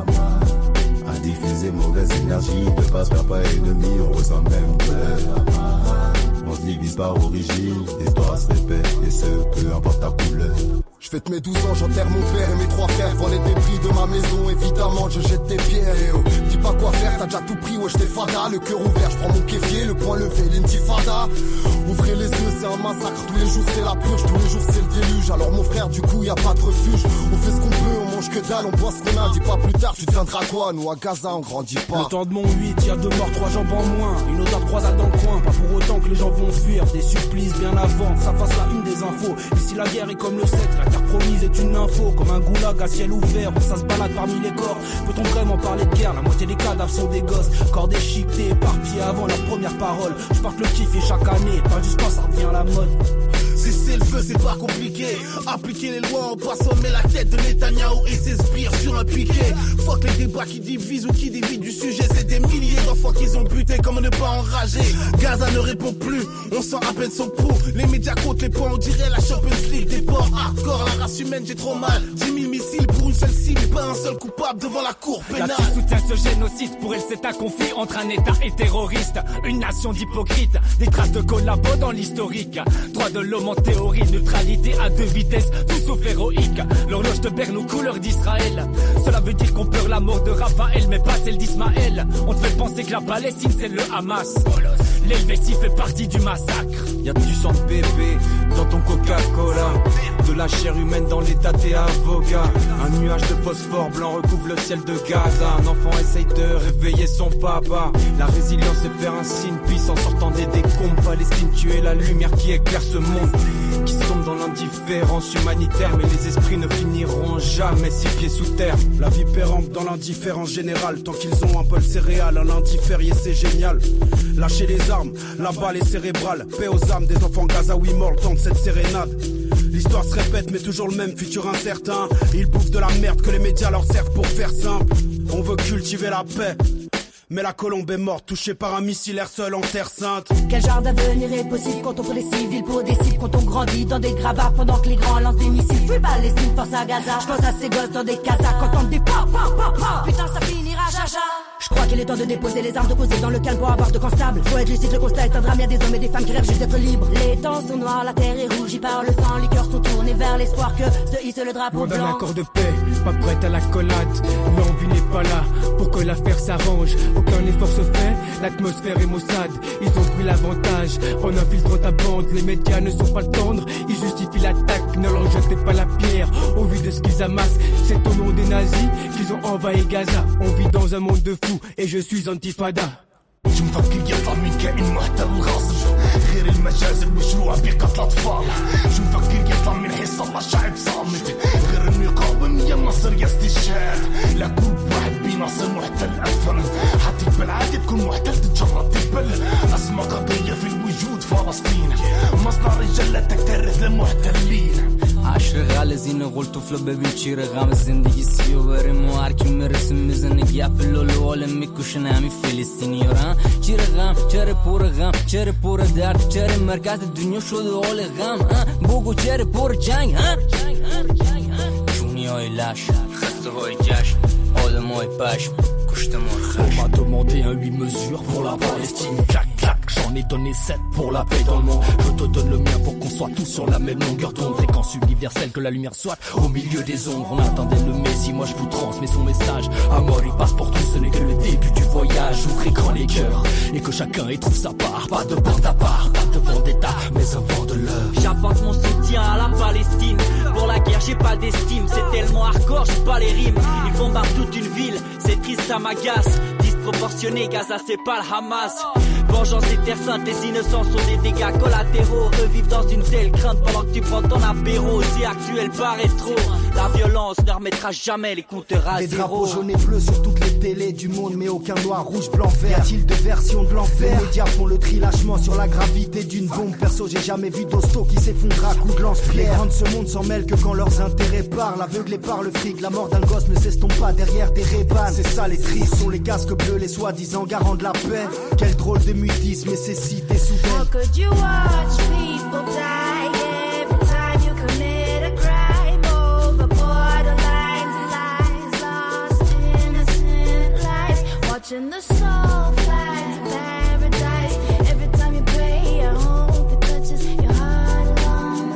À diffuser mauvaise énergie, de pas se faire pas ennemi, on ressent même peur. On se divise par origine, l'histoire se répète et ce, peu importe ta couleur. Je fête mes douze ans, j'enterre mon père et mes trois frères. Vends les débris de ma maison, évidemment, je jette des pierres. Et oh, dis pas quoi faire, t'as déjà tout pris, ouais, j't'ai fada. Le cœur ouvert, j'prends mon kéfier, le poing levé, l'intifada. Ouvrez les yeux, c'est un massacre. Tous les jours, c'est la purge, tous les jours, c'est le déluge. Alors, mon frère, du coup, y a pas de refuge. On fait ce qu'on peut, on mange que dalle, on boit ce qu'on a. Dis pas plus tard, tu deviendras quoi? Nous, à Gaza, on grandit pas. Le temps de mon huit, y'a deux morts, trois jambes en moins. Une odeur de croisade dans le coin. Pas pour autant que les gens vont fuir. Des supplices bien avant que ça fasse la une des infos. Ici, la guerre est comme le sexe, la terre promise est une info, comme un goulag à ciel ouvert où ça se balade parmi les corps. Peut-on vraiment parler de guerre? La moitié des cadavres sont des gosses, corps déchiquetés, éparpillés avant leur première parole. Je porte le kiff et chaque année, pas juste quand ça revient à la mode. Cesser le feu, c'est pas compliqué. Appliquer les lois en passant, mais la tête de Netanyahou et ses sbires sur un piquet. Fuck les débats qui divisent ou qui dévident du sujet. C'est des milliers d'enfants qu'ils ont butés, comme ne pas enrager. Gaza ne répond plus, on sent à peine son pouls. Les médias comptent les points, on dirait la Champions League. Des ports hardcore, la race humaine, j'ai trop mal. dix mille missiles pour une seule cible, pas un seul coupable devant la cour pénale. La Suisse soutient ce génocide, pour elle c'est un conflit entre un État et terroriste. Une nation d'hypocrites, des traces de collabo dans l'historique. Droit de l'homme en théorie, neutralité à deux vitesses, tout sauf héroïque. L'horloge de Berne aux couleurs d'Israël. Cela veut dire qu'on pleure la mort de Raphaël, mais pas celle d'Ismaël. On te fait penser que la Palestine c'est le Hamas. L'Helvétie fait partie du massacre. Y'a du sang de bébé dans ton Coca-Cola, de la chair humaine dans l'état des avocats. Un nuage de phosphore blanc recouvre le ciel de Gaza. Un enfant essaye de réveiller son papa. La résilience c'est faire un signe puissant sortant des décombres. Palestine, tu es la lumière qui éclaire ce monde qui sombre dans l'indifférence humanitaire. Mais les esprits ne finiront jamais six pieds sous terre. La vie pérante dans l'indifférence générale. Tant qu'ils ont un bol céréal, un lundi férié c'est génial. Lâchez les armes, la balle est cérébrale. Paix aux âmes des enfants gazaouis morts le temps de cette sérénade. L'histoire se répète mais toujours le même futur incertain. Ils bouffent de la merde que les médias leur servent pour faire simple. On veut cultiver la paix, mais la colombe est morte, touchée par un missilaire seul en terre sainte. Quel genre d'avenir est possible quand on prend des civils pour des cibles, quand on grandit dans des gravats pendant que les grands lancent des missiles. Full Palestine, force à Gaza. Je pense à ces gosses dans des casas, quand on des pop, pop, pop, pop. Putain, ça finira, chacha. Je crois qu'il est temps de déposer les armes, de poser dans le calme pour avoir de constables. Faut être lucide, le constat est un drame, y'a des hommes et des femmes qui rêvent juste d'être libres. Les temps sont noirs, la terre est rougie par le sang, les cœurs sont tournés vers l'espoir que se hisse le drapeau blanc. Loin d'un accord de paix, pas prête à l'accolade. L'envie n'est pas là pour que l'affaire s'arrange. Aucun effort se fait, l'atmosphère est maussade. Ils ont pris l'avantage en infiltrant ta bande. Les médias ne sont pas tendres, ils justifient l'attaque. Ne leur jetez pas la pierre au vu de ce qu'ils amassent. C'est au nom des nazis qu'ils ont envahi Gaza. On vit dans un monde de fous et je suis antifada. مش مفكر يطلع من كائن محتل غاصب غير المجاز المشروع بقتل أطفال. مش مفكر يطلع من حصة الله شعب صامت غير إنه يقاوم يا النصر يا استشهاد. لا كل واحد بيناصر محتل أفهم حتى بالعادة تكون محتل تتجرد تقبل. أسمى قضية في الوجود فلسطين مصنع رجالة تكترث للمحتلين. عشر غال زين غول طفل ببین چی رقم زندگی سی و بریم و هر کی مرسم میزنه گپ لولو میکشن همی فلسطینی ها. چی رقم چرا پر غم چرا پر درد چرا مرکز دنیا شده حال غم بگو چرا پر جنگ ها. جونی های لش خسته های جشن آدم های پشم کشته مرخش. On m'a demandé un huit mesures pour la Palestine. Clac clac, j'en ai donné sept pour la paix dans le monde. Je te donne le mien pour qu'on soit tous sur la même longueur d'onde. Fréquence universelle, que la lumière soit au milieu des ombres. On attendait le Messie, moi je vous transmets son message. Amour il passe pour tous, ce n'est que le début du voyage. Ouvrez grand les cœurs et que chacun y trouve sa part. Pas de bande à part, pas de vendetta, mais un vent de l'œuvre. J'apporte mon soutien à la Palestine. Pour la guerre j'ai pas d'estime, c'est tellement hardcore, j'ai pas les rimes. Ils bombardent toute une ville, c'est triste, ça m'agace. Disproportionné, Gaza c'est pas le Hamas. Vengeance et terre sainte, les innocents sont des dégâts collatéraux. Revivre dans une telle crainte pendant que tu prends ton apéro, c'est actuel par rétro. La violence ne remettra jamais les compteurs à Des zéro. drapeaux jaunes et bleus sur toutes les télés du monde, mais aucun noir, rouge, blanc, vert. Y a-t-il deux versions de l'enfer? Les médias font le tri lâchement sur la gravité d'une bombe. Perso, j'ai jamais vu d'hosto qui s'effondre à coups de lance-pierre. Les grands de ce monde s'en mêlent que quand leurs intérêts parlent. Aveuglés par le fric, la mort d'un gosse ne s'estompe pas derrière des rébans. C'est ça les tristes, sont les casques bleus, les soi-disant garants de la paix. Quel drôle de mutisme et c'est cité soudain. How could you watch people die every time you commit a crime? Over borderlines and lies, lost innocent lives. Watching the soul fly to paradise. Every time you pray, I hope it touches your heart along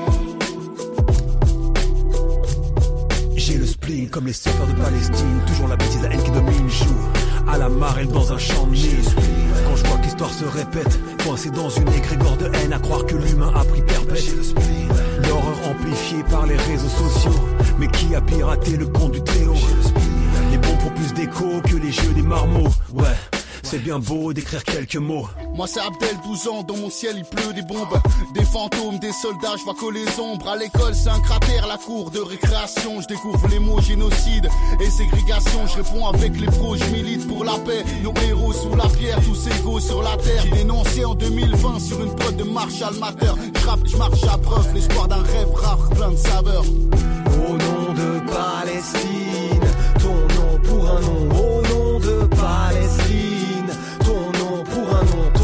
the way. J'ai le spleen comme les surfeurs de Palestine. Toujours la bêtise, la haine qui domine. Joue à la marelle dans un champ de mine. Quand je vois que l'histoire se répète, coincé dans une égrégore de haine, à croire que l'humain a pris perpète. L'horreur amplifiée par les réseaux sociaux. Mais qui a piraté le compte du Tréau? Les bombes font plus d'écho que les jeux des marmots. Ouais, c'est bien beau d'écrire quelques mots. Moi c'est Abdel, douze ans, dans mon ciel il pleut des bombes. Des fantômes, des soldats, je vois que les ombres. À l'école c'est un cratère, la cour de récréation. Je découvre les mots génocide et ségrégation. Je réponds avec les pros, je milite pour la paix. Nos héros sous la pierre, tous égaux sur la terre. J'ai dénoncé en deux mille vingt sur une prod de Marshall Matter. Je rappe, je marche à preuve, l'espoir d'un rêve rare, plein de saveurs. Au nom de Palestine, ton nom pour un nom. Au nom de Palestine, ton nom pour un nom.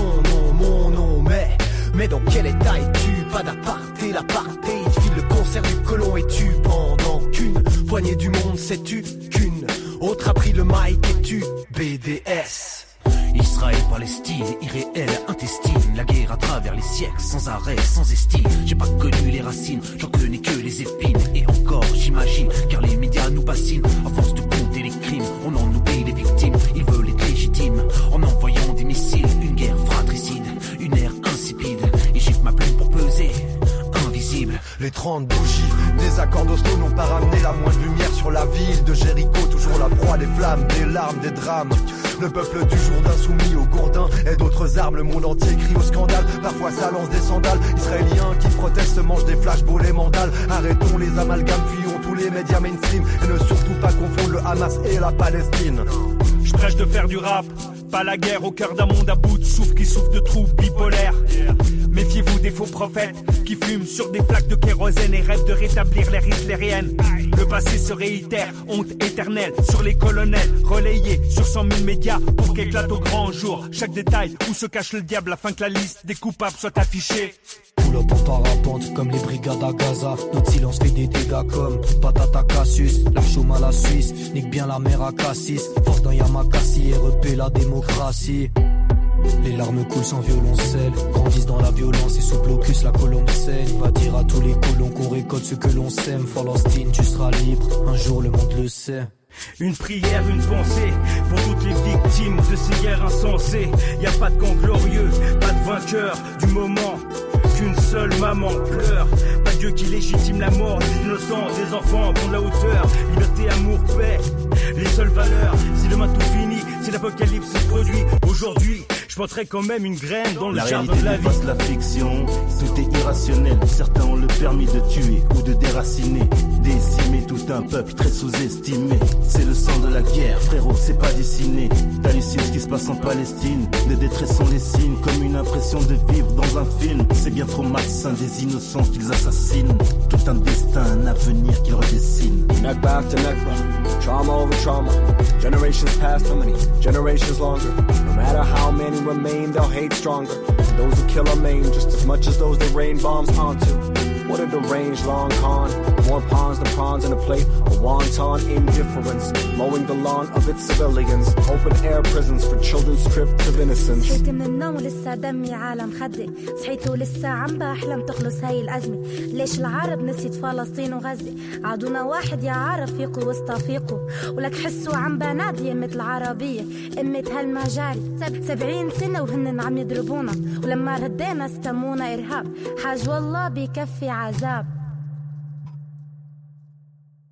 Mais dans quel état es-tu? Pas d'aparté, l'apartheid file le concert du colon et tu pendant qu'une poignée du monde sais-tu qu'une autre a pris le mic et tu B D S. Israël, Palestine, irréel, intestine. La guerre à travers les siècles, sans arrêt, sans estime. J'ai pas connu les racines, j'en connais que les épines. Et encore, j'imagine, car les médias nous bassinent. À force de compter les crimes, on en oublie les victimes. Ils veulent être légitimes, en envoyant des missiles. Une guerre fratricide, une ère insipide. Et j'ai ma plume pour peser, invisible. Les trente bougies des accords d'Oslo n'ont pas ramené la moindre lumière sur la ville de Jéricho. Toujours la proie des flammes, des larmes, des drames. Le peuple du Jourdain soumis aux gourdins et d'autres armes. Le monde entier crie au scandale, parfois ça lance des sandales. Israéliens qui protestent se mangent des flashballs et mandales. Arrêtons les amalgames, fuyons tous les médias mainstream. Et ne surtout pas confondre le Hamas et la Palestine. Je prêche de faire du rap, pas la guerre au cœur d'un monde à bout de souffle qui souffre de troubles bipolaires. Méfiez-vous des faux prophètes qui fument sur des flaques de kérosène et rêvent de rétablir l'ère hitlérienne. Le passé se réitère, honte éternelle sur les colonels, relayés sur cent mille médias pour qu'éclate au grand jour chaque détail où se cache le diable afin que la liste des coupables soit affichée. Pull-up en parapente comme les brigades à Gaza. Notre silence fait des dégâts comme patate à Cassius. La chaume à la Suisse, nique bien la mer à Cassis. Force d'un Yamakasi et repé la démocratie. Les larmes coulent sans violoncelle, grandissent dans la violence et sous blocus la colombe saigne. Va dire à tous les colons qu'on récolte ce que l'on sème. Palestine, tu seras libre, un jour le monde le sait. Une prière, une pensée pour toutes les victimes de ces guerres insensées. Y a pas de camp glorieux, pas de vainqueur du moment. Qu'une seule maman pleure. Pas Dieu qui légitime la mort des innocents, des enfants pour de la hauteur. Liberté, amour, paix, les seules valeurs. Si demain tout finit, si l'apocalypse se produit aujourd'hui, je planterai quand même une graine dans le la jardin de la vie. La fiction, tout est irrationnel. Certains ont le permis de tuer ou de déraciner, décimer tout un peuple très sous-estimé. C'est le sang de la guerre, frérot, c'est pas dessiné. T'hallucines ce qui se passe en Palestine. Des détresses sont les signes, comme une impression de vivre dans un film. C'est bien trop malsain des innocents qu'ils assassinent. Tout un destin, un avenir qu'ils redessinent. Nakba after Nakba, trauma over trauma. Generations past, how many generations longer? No matter how many remain, they'll hate stronger. And those who kill are maim just as much as those they rain bombs onto. What a deranged long con. More pawns than prawns in a plate. A wanton indifference. Mowing the lawn of its civilians. Open air prisons for children stripped of innocence. صحيت من النوم ولسه دمي عالم خدي. صحيت ولسه عم بحلم تخلص هاي الأزمة. ليش العرب نسيت فلسطين وغزة؟ عدونا واحد يا عرب فيقوا واستفيقوا. ولك حسوا عم بنادي أمة العربية. أمة هالمجاري. سبعين سنة وهن عم يضربونا. ولما ردينا استمونا إرهاب. حاج والله بكفي عذاب.